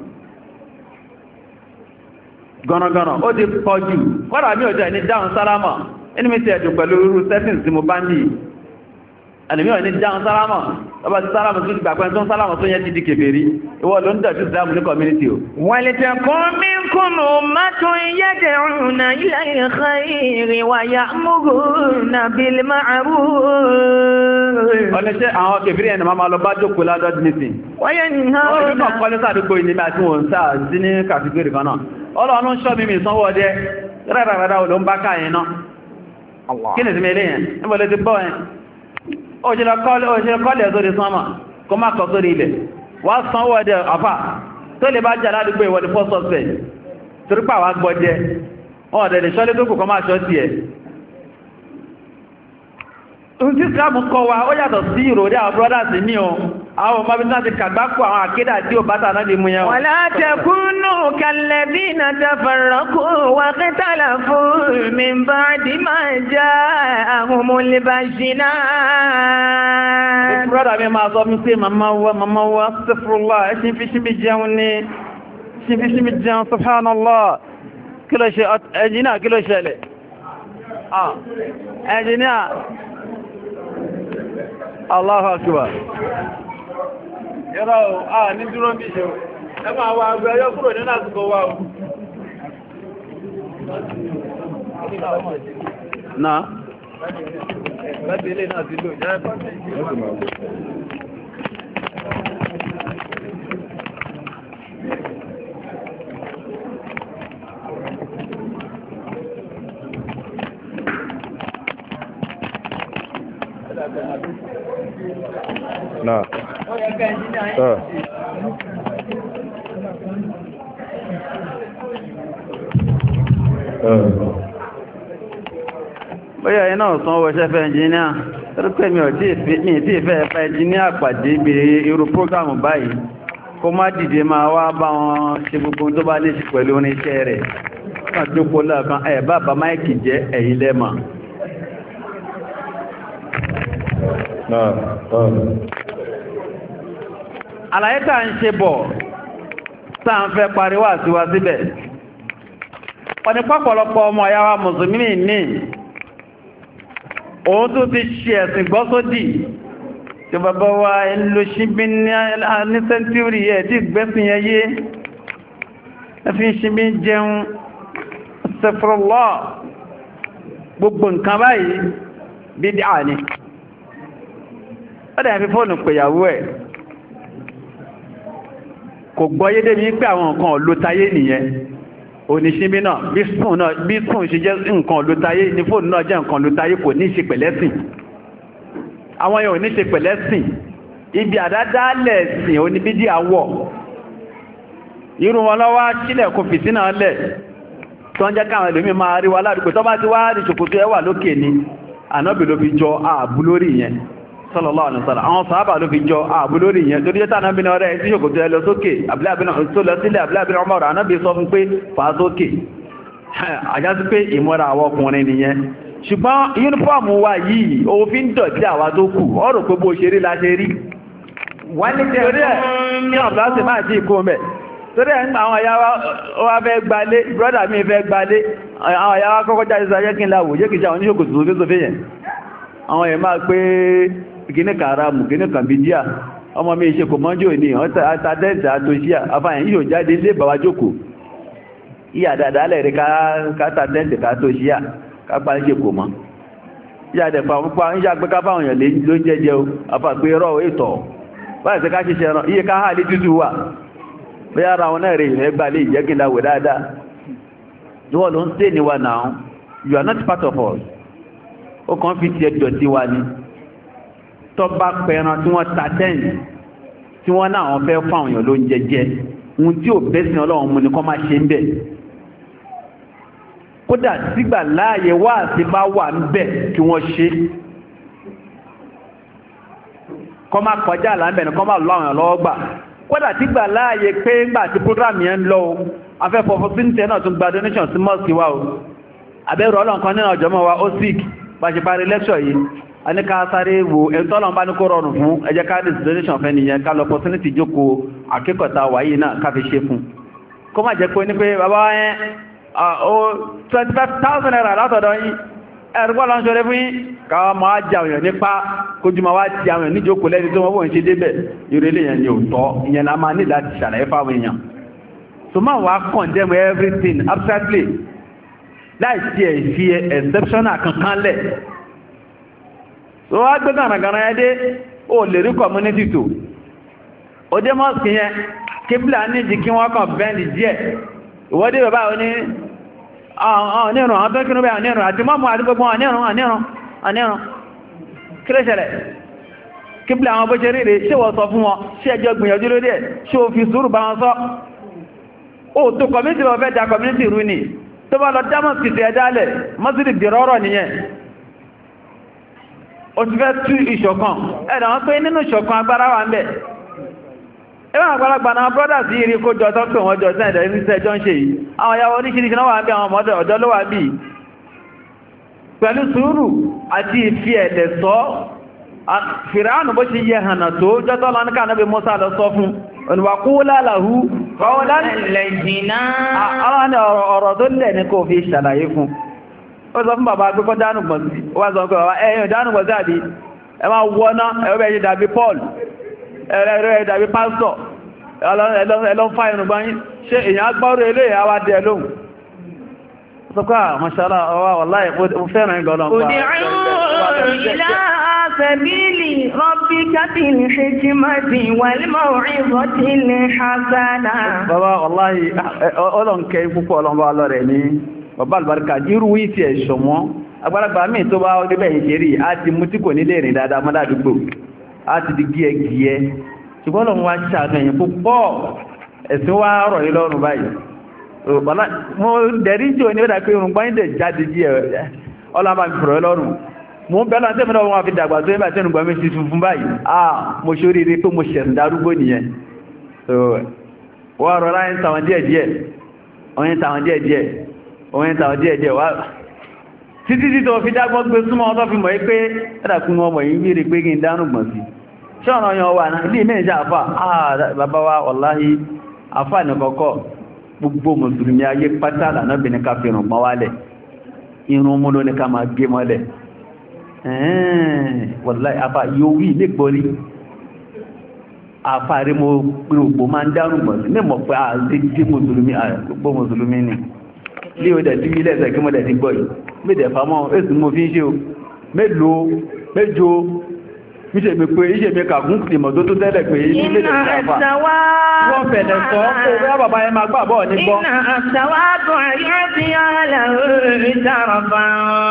gọ̀nàgọ̀nà ó ti pọ̀ jù kọ́dà mi ò jẹ́ ní dáhùn sálámà ẹni mi ti ẹ̀dùn pẹ̀lú irú settings tí mo bá ń yìí ẹni mi ò ní dáhùn sálámà ọba ti sálámà tó ti gbàgbẹ́ tó ń sálámà tó yẹ ti di kèfèrí ìwọ ló ń dẹ̀jú ìsìlámù ní community o. walitakun minkum ummatun yad'una ila al-khayri wa ya'muruna bil ma'ruf. ọ̀nẹ́ṣẹ́ àwọn kèfèrí ẹni máa lọ bá jókòó ládọ́jú nísìn. wọ́yẹ̀ ní ha ó náà kọ́lé sàdúgbò ìní máa tí wọ́n ń sáà sí ní kàtígórì kan náà ọlọ́run ṣọ́ mímí ìsanwó ọdẹ rárá oló ń bá káyìn náà kí ni sí mẹ́lẹ́ yẹn níbọ̀lẹ́ ti bọ́ yẹn òṣèlè kọ́lẹ̀ sórí sánmà kó má kọ sórí ilẹ̀ wá sanwó ọdẹ àfà tó lè bá jà ládùúgbò ìwọ̀dí first suspect torípà wá gbọ́jẹ́ ọ̀dẹ̀ lè ṣọ́lé tó kù kọ́ máa ṣọ́ sí ẹ̀ ohun tí Islam kọ́ wa ó yàtọ̀ sí ìròrí àwọn brothers ní o àwọn ọmọ bí láti kàgbákò àwọn àkídà tí ó bátà náà lè mú yẹn wala takunu kalladhina tafarraqu wa ikhtalafu min ba'di ma ja'ahumul bayyinat. brother mi máa sọ fún pé màmá wa astaghfirullah ẹ̀ṣin fi ṣíbi jẹun ní ṣíbi jẹun subhanallah kí ló ṣe ẹ̀jìnà kí ló ṣẹlẹ̀ ẹ̀jìnà Allahu Akbar. Yọ́rọ̀ ní dúró bí ṣe ẹ máa wà agbẹ́ ẹyọ́ kúrò nínú àsìkò wa o. Náà, láti ilé náà ti lò jẹ́ Náà. Bóyá iná ọ̀sán owó ṣẹ́fẹ́ ẹnjìníà, rípẹ́ mi ò tí ìfẹ́ ẹ̀fẹ́ ẹnjìníà pàdé ibi irú prógámù báyìí, kó má dìde máa wá bá wọn ṣe gbogbo tó bá ní ṣe pẹ̀lú oníṣẹ́ rẹ̀. Kàn jókòó lọ́ọ̀kan ẹ̀bá bá máìkì jẹ́ ẹ̀yin lẹ́mà. Àlàyé tàà ń ṣe bọ̀ tàà ń fẹ́ pariwá síwá síbẹ̀. Wọ́n ni pọ́pọ̀lọpọ̀ ọmọ àyáwá Mùsùlùmí ní òun tó ti ṣe ẹ̀sìn gbọ́ sódì tí bàbá wa ìlú ṣíbí ní sẹ́ntúrì ẹ̀ tí gbẹ́sìn ẹyé ẹfí ṣíbí jẹun sẹ́fọ́lọ́ gbogbo nǹkan báyìí bídíà ni. Ó dẹ̀ fi fóònù pèyàwó ẹ̀ kò gbọ́yé dé mi pé àwọn nǹkan olótayé nìyẹn oníṣíbí náà bí spoon ṣe jẹ́ nǹkan olótayé ní fóònù náà jẹ́ nǹkan olótayé kò ní ṣe pẹ̀lẹ́sìn àwọn yẹn ò ní ṣe pẹ̀lẹ́sìn ibi àdádálẹ̀ sìn oníbídí àwọ̀ irú wọn lọ́wọ́ sílẹ̀ kò fìtí náà lẹ̀ tó ń jẹ́ káwọn ẹlòmí máa rí wa ládùúgbò tó bá ti wá rí ṣòkòtò ẹwà lókè ni ànábì ló fi jọ ààbú lórí yẹn sallallahu alaihi wasallam àwọn sàhábà ló fi jọ ààbú lórí yẹn torí jẹ́ta náà bí náà rẹ̀ tí ṣòkòtò ẹ lọ sókè Abdullah bin Umar ànábì sọ fún pé fà sókè àjásí pé ìmọ́ra àwọn ọkùnrin nìyẹn ṣùgbọ́n yúnífọ́ọ̀mù wa yìí òfin dọ̀tí àwa tó kù ọ̀rọ̀ pé bó ṣe rí la ṣe rí wọ́n ní torí ẹ̀ ní ọ̀pláṣì máa jí ìkó mẹ́ torí ẹ̀ ń àwọn àyàwó wá fẹ́ gbalé brọ́dà mi fẹ́ gbalé àwọn àyàwó kọ́kọ́ jáde sọ ayẹ́kí ńlá wò jẹ́kìí àwọn oníṣòkòtò sófé yẹn àwọn ẹ̀ máa pé gíní kàràmù gíní kàmbídíà ọmọ mi ṣe kò mọ́jú ní àtàdẹ́ẹ̀tà àtòṣíà afáyẹ̀ yíò jáde lé bàwá jókòó ìyà dáadáa lẹ́rẹ̀ kátàdẹ́ẹ̀tà àtòṣíà kápá ṣe kò mọ́ ìyàdẹ̀ pàpàpà ń yà gbẹ́ká fáwọn èèyàn ló ń jẹ́jẹ́ o afàpé rọ́ ètò báyìí sí ká ṣiṣẹ́ ẹran iye ká hà ní tútù wà bí ara wọn náà rẹ̀ ìrẹ́ gbà lè ìjẹ́kìnláwò dáadáa níwọ̀n ló ń tẹ́ ní wa náà you are not part of us ó kàn fi ti ẹjọ́ tí wa ní tó bá pẹran tí wọ́n ta tẹ́ǹtì tí wọ́n náà wọ́n fẹ́ fún àwọn èèyàn ló ń jẹjẹ ohun tí ò bẹ́sìn ọlọ́run mú ni kọ́ máa ṣe ń bẹ̀ kódà sígbà láàyè wá àti bá wà ń bẹ̀ kí wọ́n ṣe kọ́ máa kọjá àlàmbẹ̀ ní kọ́ máa lọ àwọn èèyàn lọ́wọ́ gbà kódà sígbà láàyè pé ńgbà tí program yẹn ń lọ o afẹ́fọ́fọ́ sí ní tẹ́ náà tún gba donation sí mosque wa o àbẹ́rù ọlọ́nkan nínú ọjọ́ mọ́ wa ó sick bá ṣe parí lecture yìí a ní ká sáré wo ẹ̀ntọ́lọ́n bá ní kó rọrùn fún ẹjẹ́ ká donation fẹ́ nìyẹn ká lọ opportunity jókòó akẹ́kọ̀ọ́ta wáyé náà ká fi ṣe fún kó má jẹ́ pé ní pé bàbá yẹn 25,000 naira látọ̀dọ̀ yìí ẹ̀rùgbọ́ lọ́n ṣọ́rẹ́ fún yín káwọn máa jà òyìn nípa kójúmọ́ wá ti àwọn níjókòó lẹ́ni tó wọ́n ṣe débẹ̀ ìrẹ́lẹ̀ yẹn ni ò tọ́ ìyẹn la máa ní láti ṣàlàyé fáwọn èèyàn so máa wá condemn everything abstractly láì sí ẹ̀ fi exceptional kankan lẹ̀ so wá gbé gànàgànà yẹn dé ó lè rí community tó ó dé mosque yẹn kíbla nídìí kí wọ́n kàn bẹ́ndì díẹ̀ ìwọ́dé bàbá oní ọ̀nìrùn àwọn tó kínú bẹ́ ọ̀nìrùn àti mọ́mù àti gbogbo ọ̀nìrùn kí ló ṣẹlẹ̀ kíbla àwọn bó ṣe ríre ṣé wọ́n sọ fún wọn ṣé ẹjọ́ gbìyànjú lórí ẹ̀ ṣé o fi sùúrù bá wọn sọ ó tó community lọ fẹ́ da community rú ni tó bá lọ dámọ̀ sí ti ẹ̀dálẹ̀ mọ́sílì dìrọ́rọ̀ nìyẹn ó ti fẹ́ tú ìṣọ̀kan ẹ̀dà wọn pé nínú ìṣọ̀kan agbára wà ń bẹ̀ ẹwọ́n àgbàlagbà náà brothers yìí rí kó jọ tọ́ pé wọ́n jọ sẹ́ẹ̀dẹ̀ ìrìnsẹ́ jọ ń ṣe yìí àwọn ìyàwó oríṣìíríṣìí náà wà ń bí àwọn ọmọdé ọ̀dọ́ ló wà bí pẹ̀lú sùúrù àti ìfi ẹ̀lẹ̀ sọ Fìràánù bó ṣe yẹ hànà tó jọ́tọ́ lọ ní kànáàbí Mùsá lọ sọ fún oníwàkúlá làhú ọ̀rọ̀ tó lẹ̀ ní kò fi ṣàlàyé fún ó sọ fún bàbá agbẹ́kọ́ dánùgbọ̀n sí wá sọ pé ẹ̀yìn dánùgbọ̀n sí àbí ẹ máa wọ́ná ẹ̀wẹ́ yìí dàbí Paul ẹ̀rẹ́ dàbí pásítọ̀ ẹlọ́fà ìrùngbọ́n yìí ṣe èyàn agbọ́rọ̀ ilé àwádẹ́ lóhun sọ́kọ́ àmọ́ṣálá ọwá wàláhì mo fẹ́ràn ìgọ́lọ́ سبيل ربك بالحكمة والموعظة الحسنة bàbá wàláhì ọlọ́nkẹ́ púpọ̀ ọlọ́mbà ọlọ́rẹ̀ ní bàbá albarka jírú ìtì ẹ̀ṣọ̀mọ́ agbáragbà míì tó bá ọdẹ́bẹ̀ ìṣẹ́rí àti mú tí kò nílé ìrìn dáadáa mọ́dádúgbò àti di gíẹgíẹ ṣùgbọ́n lọ́wọ́ wá ṣàánú ẹ̀yìn púpọ̀ ẹ̀sìn wá rọ̀ yí lọ́rùn báyìí mo dẹ̀rí jò ní ọ̀dà pé irùngbá ń dẹ̀ jáde díẹ̀ ọlọ́mà fi fọ̀rọ̀ lọ́rùn mo ń bẹ́lọ́ tí mẹ́lọ́ wọn fi dàgbà tó ẹgbà tí irùngbá mi ti fún báyìí mo ṣoríire pé mo ṣẹ̀rùn darúgbó nìyẹn wọ́n rọra ń tàwọn díẹ̀díẹ̀ wá títí tí tó fi dágbọ́n gbé súnmọ́ ọ̀tọ́ fi mọ̀ pé ẹ́dàkún ọmọ yìí wíre pé kí n dánùgbọ̀n sí ṣọ́nà yan wà náà ilé mẹ́rin àfà bàbá wa wàláhí àfà nìkọ́kọ́ gbogbo mùsùlùmí ayé pátá lànàbìnrin ká fi rùn pọ́n wálẹ̀ irun mú ló ní ká máa gé mọ́lẹ̀ wàláhí àfà yóò wí nígbórí àfà rí mo gbogbo máa ń dánùgbọ̀n sí mẹ́mọ̀ pé àti gbogbo mùsùlùmí ni lé o dẹ̀ tí ilẹ̀ ẹ̀sẹ̀ kí mo dẹ̀ ti gbọ́ yìí méjì ẹ̀fàmọ́ èsì mo fi ń ṣe o méjò ìṣẹ́ mi pé iṣẹ́ mi kàgún ìmọ̀ tó tó tẹ́lẹ̀ pé ilé ìjọba wọ́n fẹ̀lẹ̀ sọ kó rẹ́ bàbá ẹ máa gbàbọ̀ ní gbọ́. Iná àṣàwádùn àyàtí àlàrú ìjàrọ̀bà.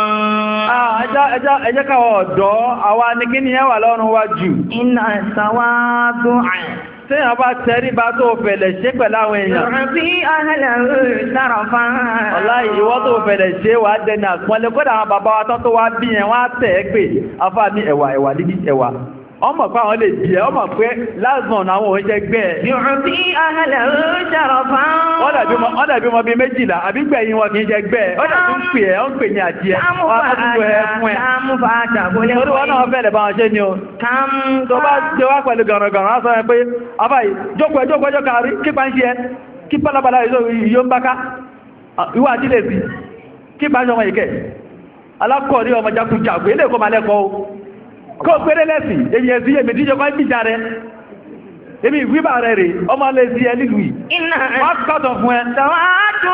Ẹjẹ́ káwọ̀ ọ̀dọ́ àwa ní kí ni ẹwà lọ́rùn wá jù. Iná àṣàwádùn àyàtí. Tí a bá tẹ́rí bá tó fẹ̀lẹ̀ ṣe pẹ̀lú àwọn èèyàn. Rọ̀bí àhàlàrú ìjàrọ̀bà. Ọláyìí ìwọ́ tó fẹ̀lẹ̀ ṣe wà dẹni àpọ́nlé kódà àwọn bàbá wa tán tó wá bí yẹn wọ́n á tẹ̀ ẹ́ pé afá ní ẹ̀wà líbi ẹ̀wà. Ọmọ pé àwọn lè bí ẹ, ọmọ pé lásán àwọn òun gbẹ́ ẹ̀. Rọ̀bí àhàlàrú ìjàrọ̀bà. Wọ́n dàbí ọmọ bíi méjìlá, àbí gbẹ̀yìn wọn kìí jẹ gbẹ́ ẹ̀. Ó dà tún pè ẹ́, ó ń pè ní àti ẹ̀. Wọ́n á tún ẹ fún ẹ. Torí wọ́n náà fẹ́lẹ̀ bá wọn ṣe ni o. Tó bá jẹ wá pẹ̀lú gànràngànrà, á sọ ẹ pé, àbáyé, jókòó ẹjọ́ kàrí, kí bá ń ṣe ẹ, kí pálábàlá yóò ń bá ká. Ìwà àti lè sí, kí bá ń ṣe ọmọ ìkẹ́. Alákọ̀ọ́rí ọmọ jákujàgbé, ilé ìkọ́ máa lẹ́kọ̀ọ́ kó pẹ́rẹ́ lẹ́sì èyí ẹ̀sí èmì díjọ kọ́ ìbíjà rẹ̀ èmì ìwíbà rẹ̀ rẹ̀ ọmọ lè sí ẹ nílùú iná wọ́n kọ́tọ̀ fún ẹ tàwádùn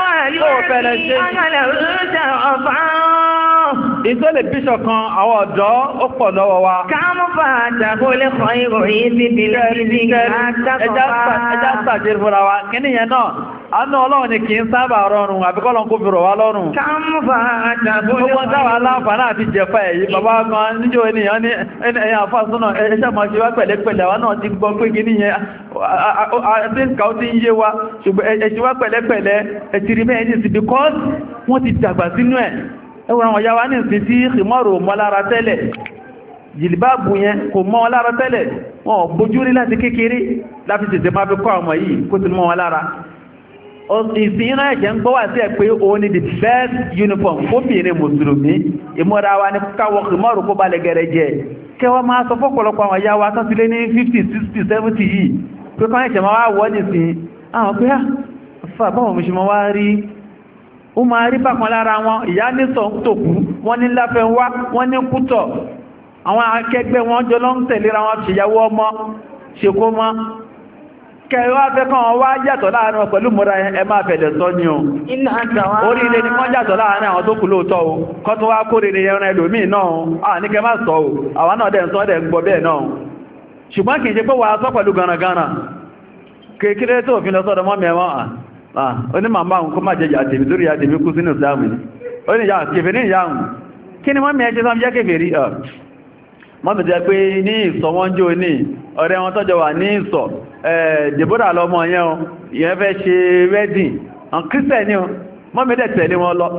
ìtọ́lẹ̀ bíṣọ̀ kan àwọn ọ̀dọ́ ó pọ̀ lọ́wọ́ wa káàmùfà àtàkó lè kọ́ ìròyìn bíbí lẹ́bí ẹjá pàdé fúnra wa kí ní yẹn náà àánú Ọlọ́run ni kì í sábà rọrùn àbíkọ́lọ́n kó fi rọ̀ wá lọ́rùn. Kámúfà àtàbó Gbogbo táwà aláǹfààní àti jẹfà èyí bàbá kan níjọ́ ènìyàn ní ẹ̀yà àfáàsúnà ẹ̀ṣẹ́ máa ṣe wá pẹ̀lẹ́pẹ̀lẹ́ àwọn náà ti gbọ́ pé gíní yẹn àti ń kàó tí ń yé wa ṣùgbọ́n ẹ̀ṣẹ́ wá pẹ̀lẹ́pẹ̀lẹ́ ẹ̀tìrí mẹ́rin ní sí because wọ́n ti dàgbà sínú ẹ̀ ẹwọ́n àwọn yàwá ní ìsìn tí ìmọ̀rò mọ́ lára tẹ́lẹ̀ jìlìbáàbù yẹn kò mọ́ wọn lára tẹ́lẹ̀ wọn ò bójú rí láti kékeré láti tètè máa fi kọ́ ọmọ yìí kó ti mọ́ wọn lára ìsìn náà ẹ̀jẹ̀ ń gbọ́ wà sí ẹ̀ pé òun ni the best uniform fóbìnrin mùsùlùmí ìmọ̀ra wa ní káwọ́ ìmọ̀rò kó balẹ̀ gẹ̀rẹ̀ jẹ́ kẹwàá máa sọ fọ́pọ̀lọpọ̀ àwọn ìyá wa tán ti lé ní 50 60 70 yìí pé kọ́ ẹ̀jẹ̀ máa wá wọ́ nìsín àwọn pé àfà báwọn mo ṣe máa wá rí ó máa rí bákan lára wọn ìyá ní sọ tòkú wọ́n ní láfẹ́ wá wọ́n ní kútọ̀ àwọn akẹgbẹ́ wọn jọ lọ ń tẹ̀léra wọn ṣèyàwó ọmọ ṣekó mọ́ kẹwàá fẹ́kàn wá yàtọ̀ láàrin wọn pẹ̀lú mọ́ra ẹ máa fẹ̀lẹ̀ sọ ní o oríire ni wọ́n yàtọ̀ láàrin àwọn tó kù lóòtọ́ o kọ́ tó wá kórìíre ẹran ẹlòmíì náà ní kẹ máa sọ o àwọn náà dẹ̀ ń sọ dẹ̀ ń gbọ́ bẹ́ẹ̀ náà ṣùgbọ́n kìí ṣe pé wà sọ pẹ̀lú ganagana kékeré tó fi lọ sọ́dọ̀ mọ́ mẹ́wọ́n oní màmá òun kó má jẹ yàtèmí torí yàtèmí kú sínú ìsáàmù ní ó ní kèfèrí ìyáhùn kí ni mọ́mí ẹjẹ́ sọ́m jẹ́ kèfèrí mọ́mí jẹ́ pé ní ìsọ̀ wọ́n jò ní ọ̀rẹ́ wọn tọ́jọ wà ní ìsọ̀ Deborah lọ́mọ yẹn ìyẹn fẹ́ ṣe wedding ọ̀n kírísẹ̀ ní mọ́mí dẹ̀ tẹ̀lé wọn lọ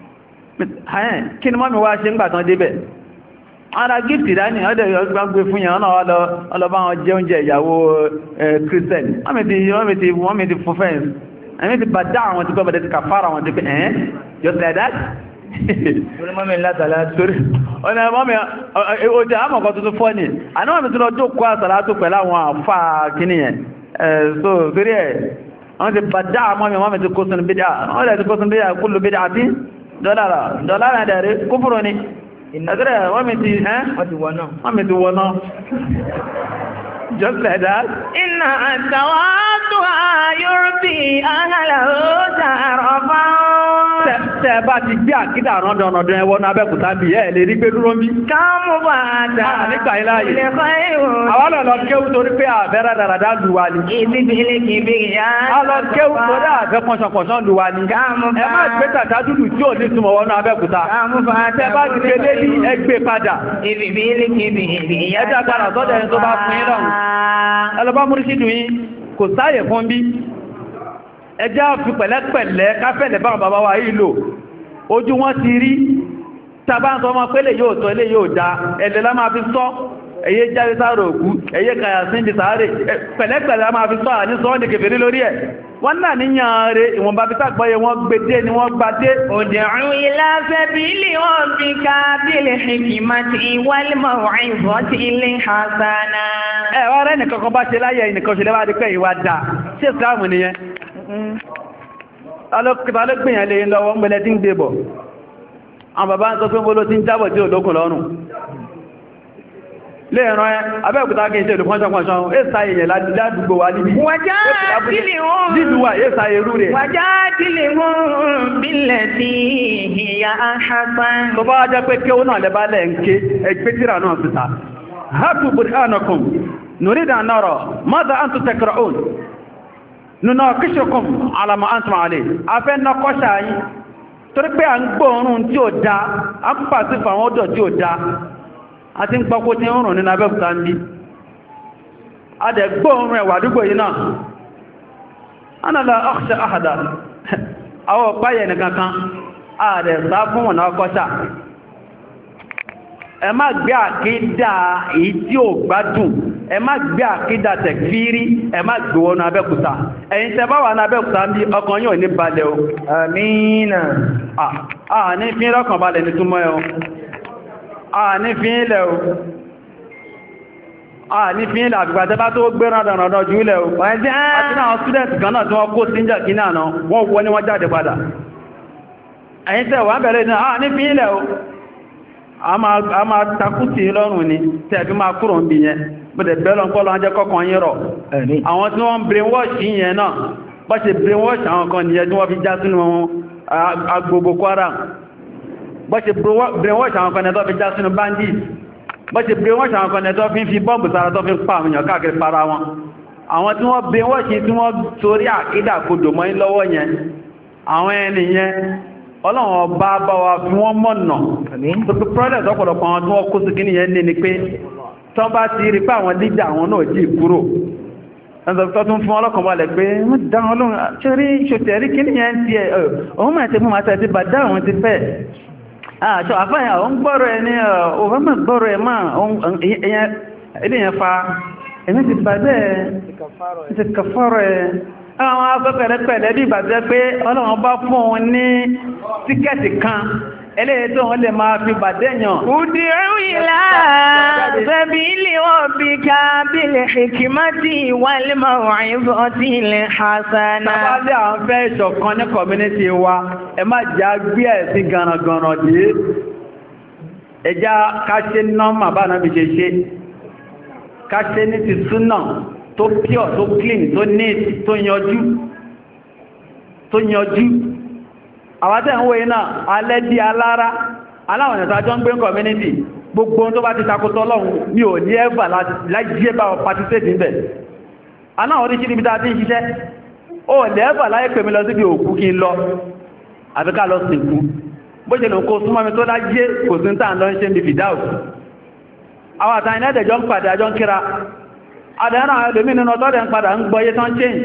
kí ni mọ́mí wá ṣe ń gbà tán débẹ̀ ara gift dání ọdẹ̀ gbé fún yẹn ọlọ́bá wọn jẹ oúnjẹ ìyàwó kírísẹ̀ wọ́n ti fún fẹ́ǹsì ẹni ti bá dá àwọn tí kọ́ bẹ̀rẹ̀ ti kà fara wọn tí pé ẹ́n just like that torí mọ́mí látàlá torí ọ̀nà mọ́mí ojú àmọ̀kọ́ tuntun fọ́ ní àní wọ́n mi tún lọ jókòó àsàlátù pẹ̀lú àwọn àfà kíní yẹn so torí ẹ̀ wọ́n ti bá dá mọ́mí ti kó sínú bídá wọ́n lè ti kó sínú bídá kúlù bídá àti dọ́lára dẹ̀rẹ̀ kúfùrù ni ẹ̀gẹ́rẹ̀ wọ́n mi ti wọ́n náà just like that. Inna àtàwátùwà yurbi ahlahu ta'arafan. Tẹ́ bá ti gbé àkídà rọ́ndọ̀nọ̀dọ̀ ẹwọ́n Abẹ́òkúta bí ẹ̀ lè rí pé dúró bí. Káàmù bá dà. Nígbà iláyè. Ilẹ̀kọ́ ìwò. Àwọn lọ kéwú torí pé àbẹ́rẹ́ dáradá lù wa ni. Ìbíbílé kìbí yá. A lọ kéwú torí àbẹ́ pọ̀ṣọ̀pọ̀ṣọ̀ lù wa ni. Káàmù bá. Ẹ má gbé tàtà dúdú tí ò ní túnmọ̀ wọnú Abẹ́òkúta. Káàmù bá. Tẹ́ bá ti gbé ní ẹgbẹ́ padà. Ìbíbílé kìbí yá. Ẹ dá padà sọ́dọ̀ ẹni tó bá fún yín lọ́rùn. Ẹlọ́bá múrísídù yìí kò sáyẹ̀ fún bí ẹjá fi pẹ̀lẹ́pẹ̀lẹ́ káfẹ́lẹ̀ bá bàbá wa yìí lò ojú wọn ti rí tàbá ń sọ ọmọ pẹ́lẹ̀ yóò tọ́ ilé yóò dá ẹ̀lẹ̀ lá máa fi sọ ẹyẹ jáde sáàrò òkú ẹyẹ kàyà sí ìdí sàárè pẹ̀lẹ́pẹ̀lẹ́ lá máa fi sọ àní sọ ọ́nì kèfèrí lórí ẹ̀ wọ́n náà níyàn rẹ̀ ìwọ̀nba bí tàgbọ́yẹ wọ́n gbédé ni wọ́n gbadé. Ud'u ila sabili rabbika bil hikmati wal maw'izatil hasana. Wọ́n rẹ̀ nìkan kan bá ṣe láyé ìnìkan ṣe lẹ́wàá dípẹ́ ìwà dà ṣe ìsìláàmù nìyẹn. Ta ló gbìyàn lè lọ́wọ́ ń gbẹ̀lẹ̀ tí ń gbé bọ̀. Àwọn bàbá ń sọ pé bóló tí ń jábọ̀ tí ò lókùn lọ́rùn. Lé ẹ̀ràn ẹ, Abẹ́òkúta kí n ṣe olùpọ́nṣọ́pọ̀ṣọ́, èsà èèyàn ládùúgbò wa níbi. Wàjá dìlì wọn. Dídùwà èsà èrú rẹ̀. Wàjá dìlì wọn bílẹ̀ tí ìyá Hassan. Tó bá jẹ́ pé kéwú náà lẹ́bá lẹ́ ń ké ẹgbẹ́ tíra náà síta. Hatu burhanakum, nurida nara, madha antum takra'un. Nunaqishukum ala ma antum alayh. A fẹ́ ná kọ́ṣà yín. Torí pé à ń gbóòórùn tí ò dá, à ń pàṣẹ fàwọn ọ̀dọ̀ tí ò dá. A ti ń pọ́kó tí ń rùn nínú Abẹ́òkúta ń bí. A dẹ̀ gbóòórùn ẹ̀wà àdúgbò yìí náà. Ana la akhsha ahada. Àwọn ọ̀páyẹ̀ nìkankan, a dẹ̀ sá fún ọ̀nà ọkọ́ṣà. Ẹ má gbé àkídà èyí tí ò gbádùn, ẹ má gbé àkídà tẹ̀kfírí, ẹ má gbé wọnú Abẹ́òkúta. Ẹ̀yin tẹ́ bá wà ní Abẹ́òkúta ń bí ọkàn yóò ní balẹ̀ o. Àmínà. Ní fi rọ́kàn balẹ̀ ní túnmọ́ ẹ o. Ní fi ilẹ̀ o. Ní fi ilẹ̀ àgbàtẹ́ bá tó gbé rádàrádà jù ilẹ̀ o. Àti náà student kan náà tí wọ́n kó sí jẹ́ kí náà wọ́n wọ́n ní wọ́n jáde padà. Ẹ̀yin tẹ́ wà bẹ̀rẹ̀ ní fi ilẹ̀ o. A máa takútì lọ́rùn ni tẹ́ẹ̀fí máa kúrò ń bí yẹn bẹ̀rẹ̀ bẹ́lọ́n kọ́ lọ́n jẹ́ kọ́kàn yín rọ̀. Àwọn tí wọ́n brainwash yẹn náà bá ṣe brainwash àwọn kan nìyẹn tí wọ́n fi já sínú agbo Boko Haram, bá ṣe brainwash àwọn kan nẹ́tọ́ fi já sínú bandits, bá ṣe brainwash àwọn kan nẹ́tọ́ fi bọ́ọ̀bù sára tó fi pa àwọn èèyàn káàkiri para wọn. àwọn tí wọ́n bẹ wọ́n ṣe tí wọ́n torí àkídà kodò mọ́ lọ́wọ́ yẹn àwọn ẹni yẹn ọlọ́run ọba bá wa fi wọ́n mọ̀nà tó pé product ọ̀pọ̀lọpọ̀ àwọn tí wọ́n kó sí kíní yẹn ní ni pé tán bá ti rí pé àwọn lídà àwọn náà jí kúrò ẹ̀sọ̀tọ́ tún fún ọlọ́kàn balẹ̀ pé wọ́n dá ọlọ́run ṣe rí ṣòtẹ̀rí kíní yẹn ti ẹ̀ ọ̀hún máa ti fún màá tẹ̀ ti bà dá àwọn ti fẹ́ àṣọ àfáyà òun gbọ́rọ̀ ẹ̀ ní ọ̀hún máa gbọ́rọ̀ ẹ̀ máa ilé yẹn fa ẹ̀mí ti bàjẹ́ ti kàfàrọ̀ ẹ̀ àwọn afẹ́pẹ̀lẹ́pẹ̀lẹ́ bí ìbàjẹ́ pé ọlọ́run bá fún òun ní tíkẹ́ẹ̀tì kan eléyìí tó wọ́n lè máa fi bàdẹ́yàn. Ud'u ila sabili rabbika bil hikmati wal maw'izatil hasana. Bàbá lé àwọn fẹ́ ìṣọ̀kan ní community wa, ẹ má jẹ́ gbé ẹ̀sìn gànàgànà dé. Ẹjá káṣe nọ́mà bá náà bí ṣe. Káṣe ní ti súnà tó pure, tó clean, tó neat, tó yanjú. Àwátẹ́ ń wé iná alẹ́ di alára aláwọn ẹ̀sà jọ ń gbé community gbogbo tó bá ti takótọ́ lọ́hun ní ò ní ẹ́fà láìjíẹ́ bá participate níbẹ̀. Aláwọn oríṣìí níbi tàbí ṣiṣẹ́ ó lẹ́ẹ̀fà láyé pèmí lọ síbi òkú kí n lọ àbíká lọ sìnkú bó ṣe lò kó súnmọ́ mi tó lájé kò sí tàà lọ ń ṣe ní fìdáù. Àwọn àtàrin ẹ̀dẹ̀jọ́ ń padà jọ ń kíra adẹ́rán ẹlòmí nínú ọtọ́dẹ̀ ń padà ń gbọ́yé tán change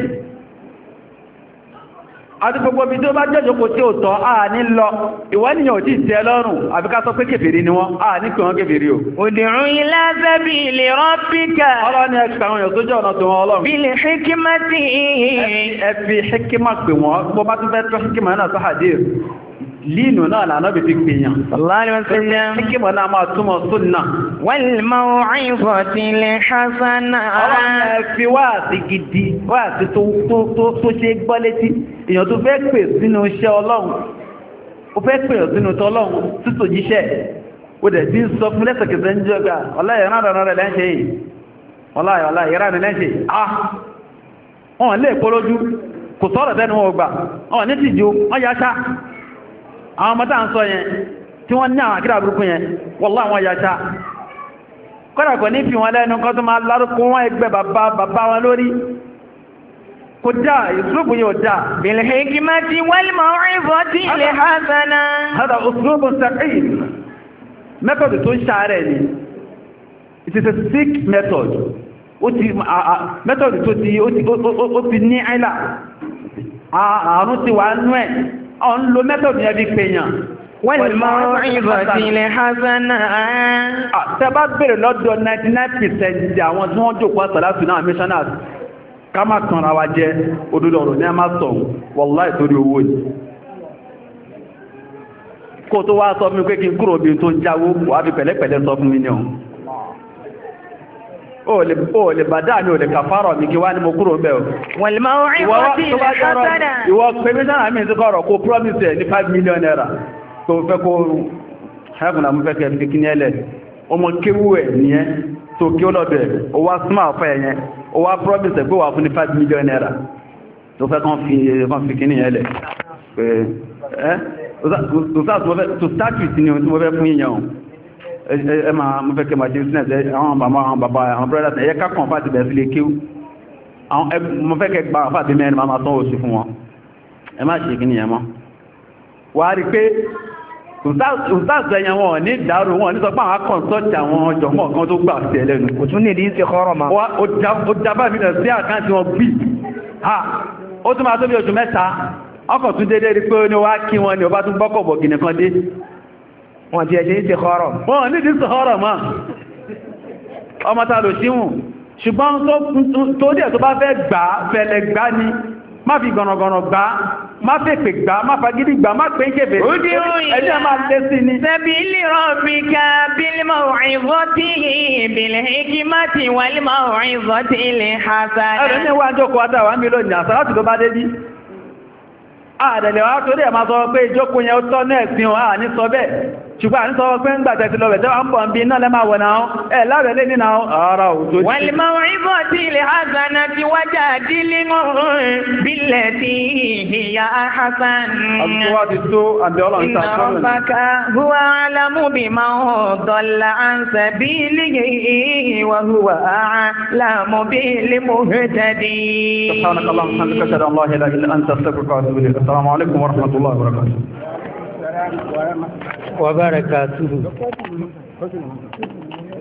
àti gbogbo bí tí ó bá jẹ́jọ́kò tí ó tọ́ àà ní lọ ìwọ́nìyàn ò tí tẹ́ lọ́rùn àbí ká sọ pé kèfèrí ni wọ́n àà ní pé wọ́n kèfèrí o. Ud'u ila sabili rabbika. Ọlọ́ni ẹ̀kà àwọn èèyàn tó jẹ́ ọ̀nà tó wọn ọlọ́run. Bil hikmati. Ẹ fi hikima pè wọ́n bó bá tún fẹ́ tó hikima náà tó hadith. Líìnù náà lànà bí fi pèèyàn. Sallallahu alaihi wasallam. Hikima náà máa túmọ̀ súnnà. Wal maw'izatil hasana. Ọlọ́run ẹ fi wáàsí gidi, wáàsí tó ṣe gbọ́ létí. Èèyàn tó fẹ́ pè sínú iṣẹ́ Ọlọ́run, ó fẹ́ pè sínú tọ́lọ́run títò jíṣẹ́, ó dẹ̀ tí ń sọ fún lẹ́sẹ̀kẹsẹ̀ ń jẹ́ ọgbà, ọláyẹ̀rán rẹ̀ lẹ́ṣẹ́ yìí, ọláyẹ̀rán lẹ́ṣẹ́ yìí, wọ́n lè polójú, kò sọ́rọ̀ tẹ́nu wọn gbà, wọ́n ní tìjú, wọ́n yá ṣá, àwọn ọmọ tá ń sọ yẹn, tí wọ́n ní àwọn àkídà burúkú yẹn, wallahi wọ́n yá ṣá, kọ́dà ní fi wọn lẹ́nu kọ́ tó máa lárúkú wọn ẹgbẹ́ bàbá wọn lórí kò dá ìsúlùbù yóò dá. Bil hikmati wal maw'izatil hasana. Hada uslubu saqim. Method tó ṣàárẹ̀ ni. It is a sick method. Method tó ti ní àìlà. Àrùn ti wà nú ẹ̀. Ọ ń lo method yẹn bí pèèyàn. Wal maw'izatil hasana. Tẹ́ bá bèèrè lọ́dọ̀ 99% àwọn tí wọ́n jókòó àsàlátù náà missionaries. Ká má tanra wa jẹ́ òdodo ọ̀rọ̀ ní a máa sọ wallahi torí owó ni. Kó tó wá sọ fún pé kí n kúrò bí tó jáwó wà fi pẹ̀lẹ́pẹ̀lẹ́ sọ fún mi ní ọ̀hún. Ó lè bàdá mi ò lè kàfàrọ̀ mi kí wá ní mo kúrò bẹ́ wal maw'izatil hasana. Ìwọ pé mísànà mi ti kọ́rọ̀ kó promise ẹ̀ ní 5 million naira tó fẹ́ kó ṣẹ́kùnà mú fẹ́ kẹ́ fi kí ní ẹlẹ̀ ọmọ kéwú ẹ̀ nìyẹn tó kí ó lọ́bẹ̀ ó wá súnmọ́ àfẹ́ ẹ̀yẹn ó wá promise ẹ̀ pé wà fún ní 5 million naira tó fẹ́ kán fi kí ní ẹlẹ̀ pé ẹ́ to start with ni tí mo fẹ́ fún yíyan ẹ máa mú fẹ́ kẹ́ máa ṣe business àwọn bàbá àwọn brothers ẹ̀yẹ kákan fàtí bẹ̀rẹ̀ sí lè kéwú mo fẹ́ kẹ́ gba fàtí mẹ́rin máa tán oṣù fún wọn ẹ má ṣe kí ní ẹmọ́ wà rí pé òsáàsù ẹ̀yàn wọn ní ìdárò wọn ní sọ pé àwọn kọ̀ǹsọ́tì àwọn ọjọ̀mọ́ kan tó gbà sí ẹlẹ́nu kò tún nìdí ti kọ́rọ̀ ma ó dábà mí lọ sí àkáǹtì wọn bí ó tún máa tó bí oṣù mẹ́ta ọkọ̀ tún dédé rí pé ní wá kí wọn ni ó bá tún bọ́kọ̀ bọ̀ gìnì kan dé wọn ti ẹ̀ṣẹ́ ti kọ́rọ̀ wọn ní ìdí sọ̀rọ̀ mọ́ ọmọ ta lò síhùn ṣùgbọ́n tó dẹ̀ tó bá fẹ́ gbà fẹ́lẹ̀ gbá ni má fi gọ̀nàgọ̀nà gbá má fẹ́ pè gbá má fagídí gbá má pè ń kèfè ẹjẹ́ máa lé sí ni. Sabili rabbika bil maw'izati bil hikmati wal maw'izatil hasana. Ẹ̀rọ ní wá jókòó àtàwà ń bí lónìí àsàlátù ló bá dé bí. Àdẹ̀lẹ̀ wá tó dẹ̀ máa sọ pé ìjókòó yẹn ó tọ́ náà sí wọn ní sọ bẹ́ẹ̀. ṣùgbọ́n à ń sọ pé ń gbà tẹ́tí lọ́wẹ̀ tẹ́wà ń bọ̀ ń bí iná lẹ́mà wọ̀ náà ẹ̀ láwẹ̀ lé nínú ara òjò jù. wal maw'izati l-hasanati wajadilhum billati hiya ahsan. àbúkú wá ti tó àbí ọlọ́run ta inna rabbaka huwa a'lamu biman dalla an sabilihi wa huwa a'lamu bil muhtadin. subhanaka allahumma wa bihamdika ashhadu an la ilaha illa anta astaghfiruka wa atubu ilayk. assalamu alaykum wa rahmatullahi wa barakatuh. وبركاته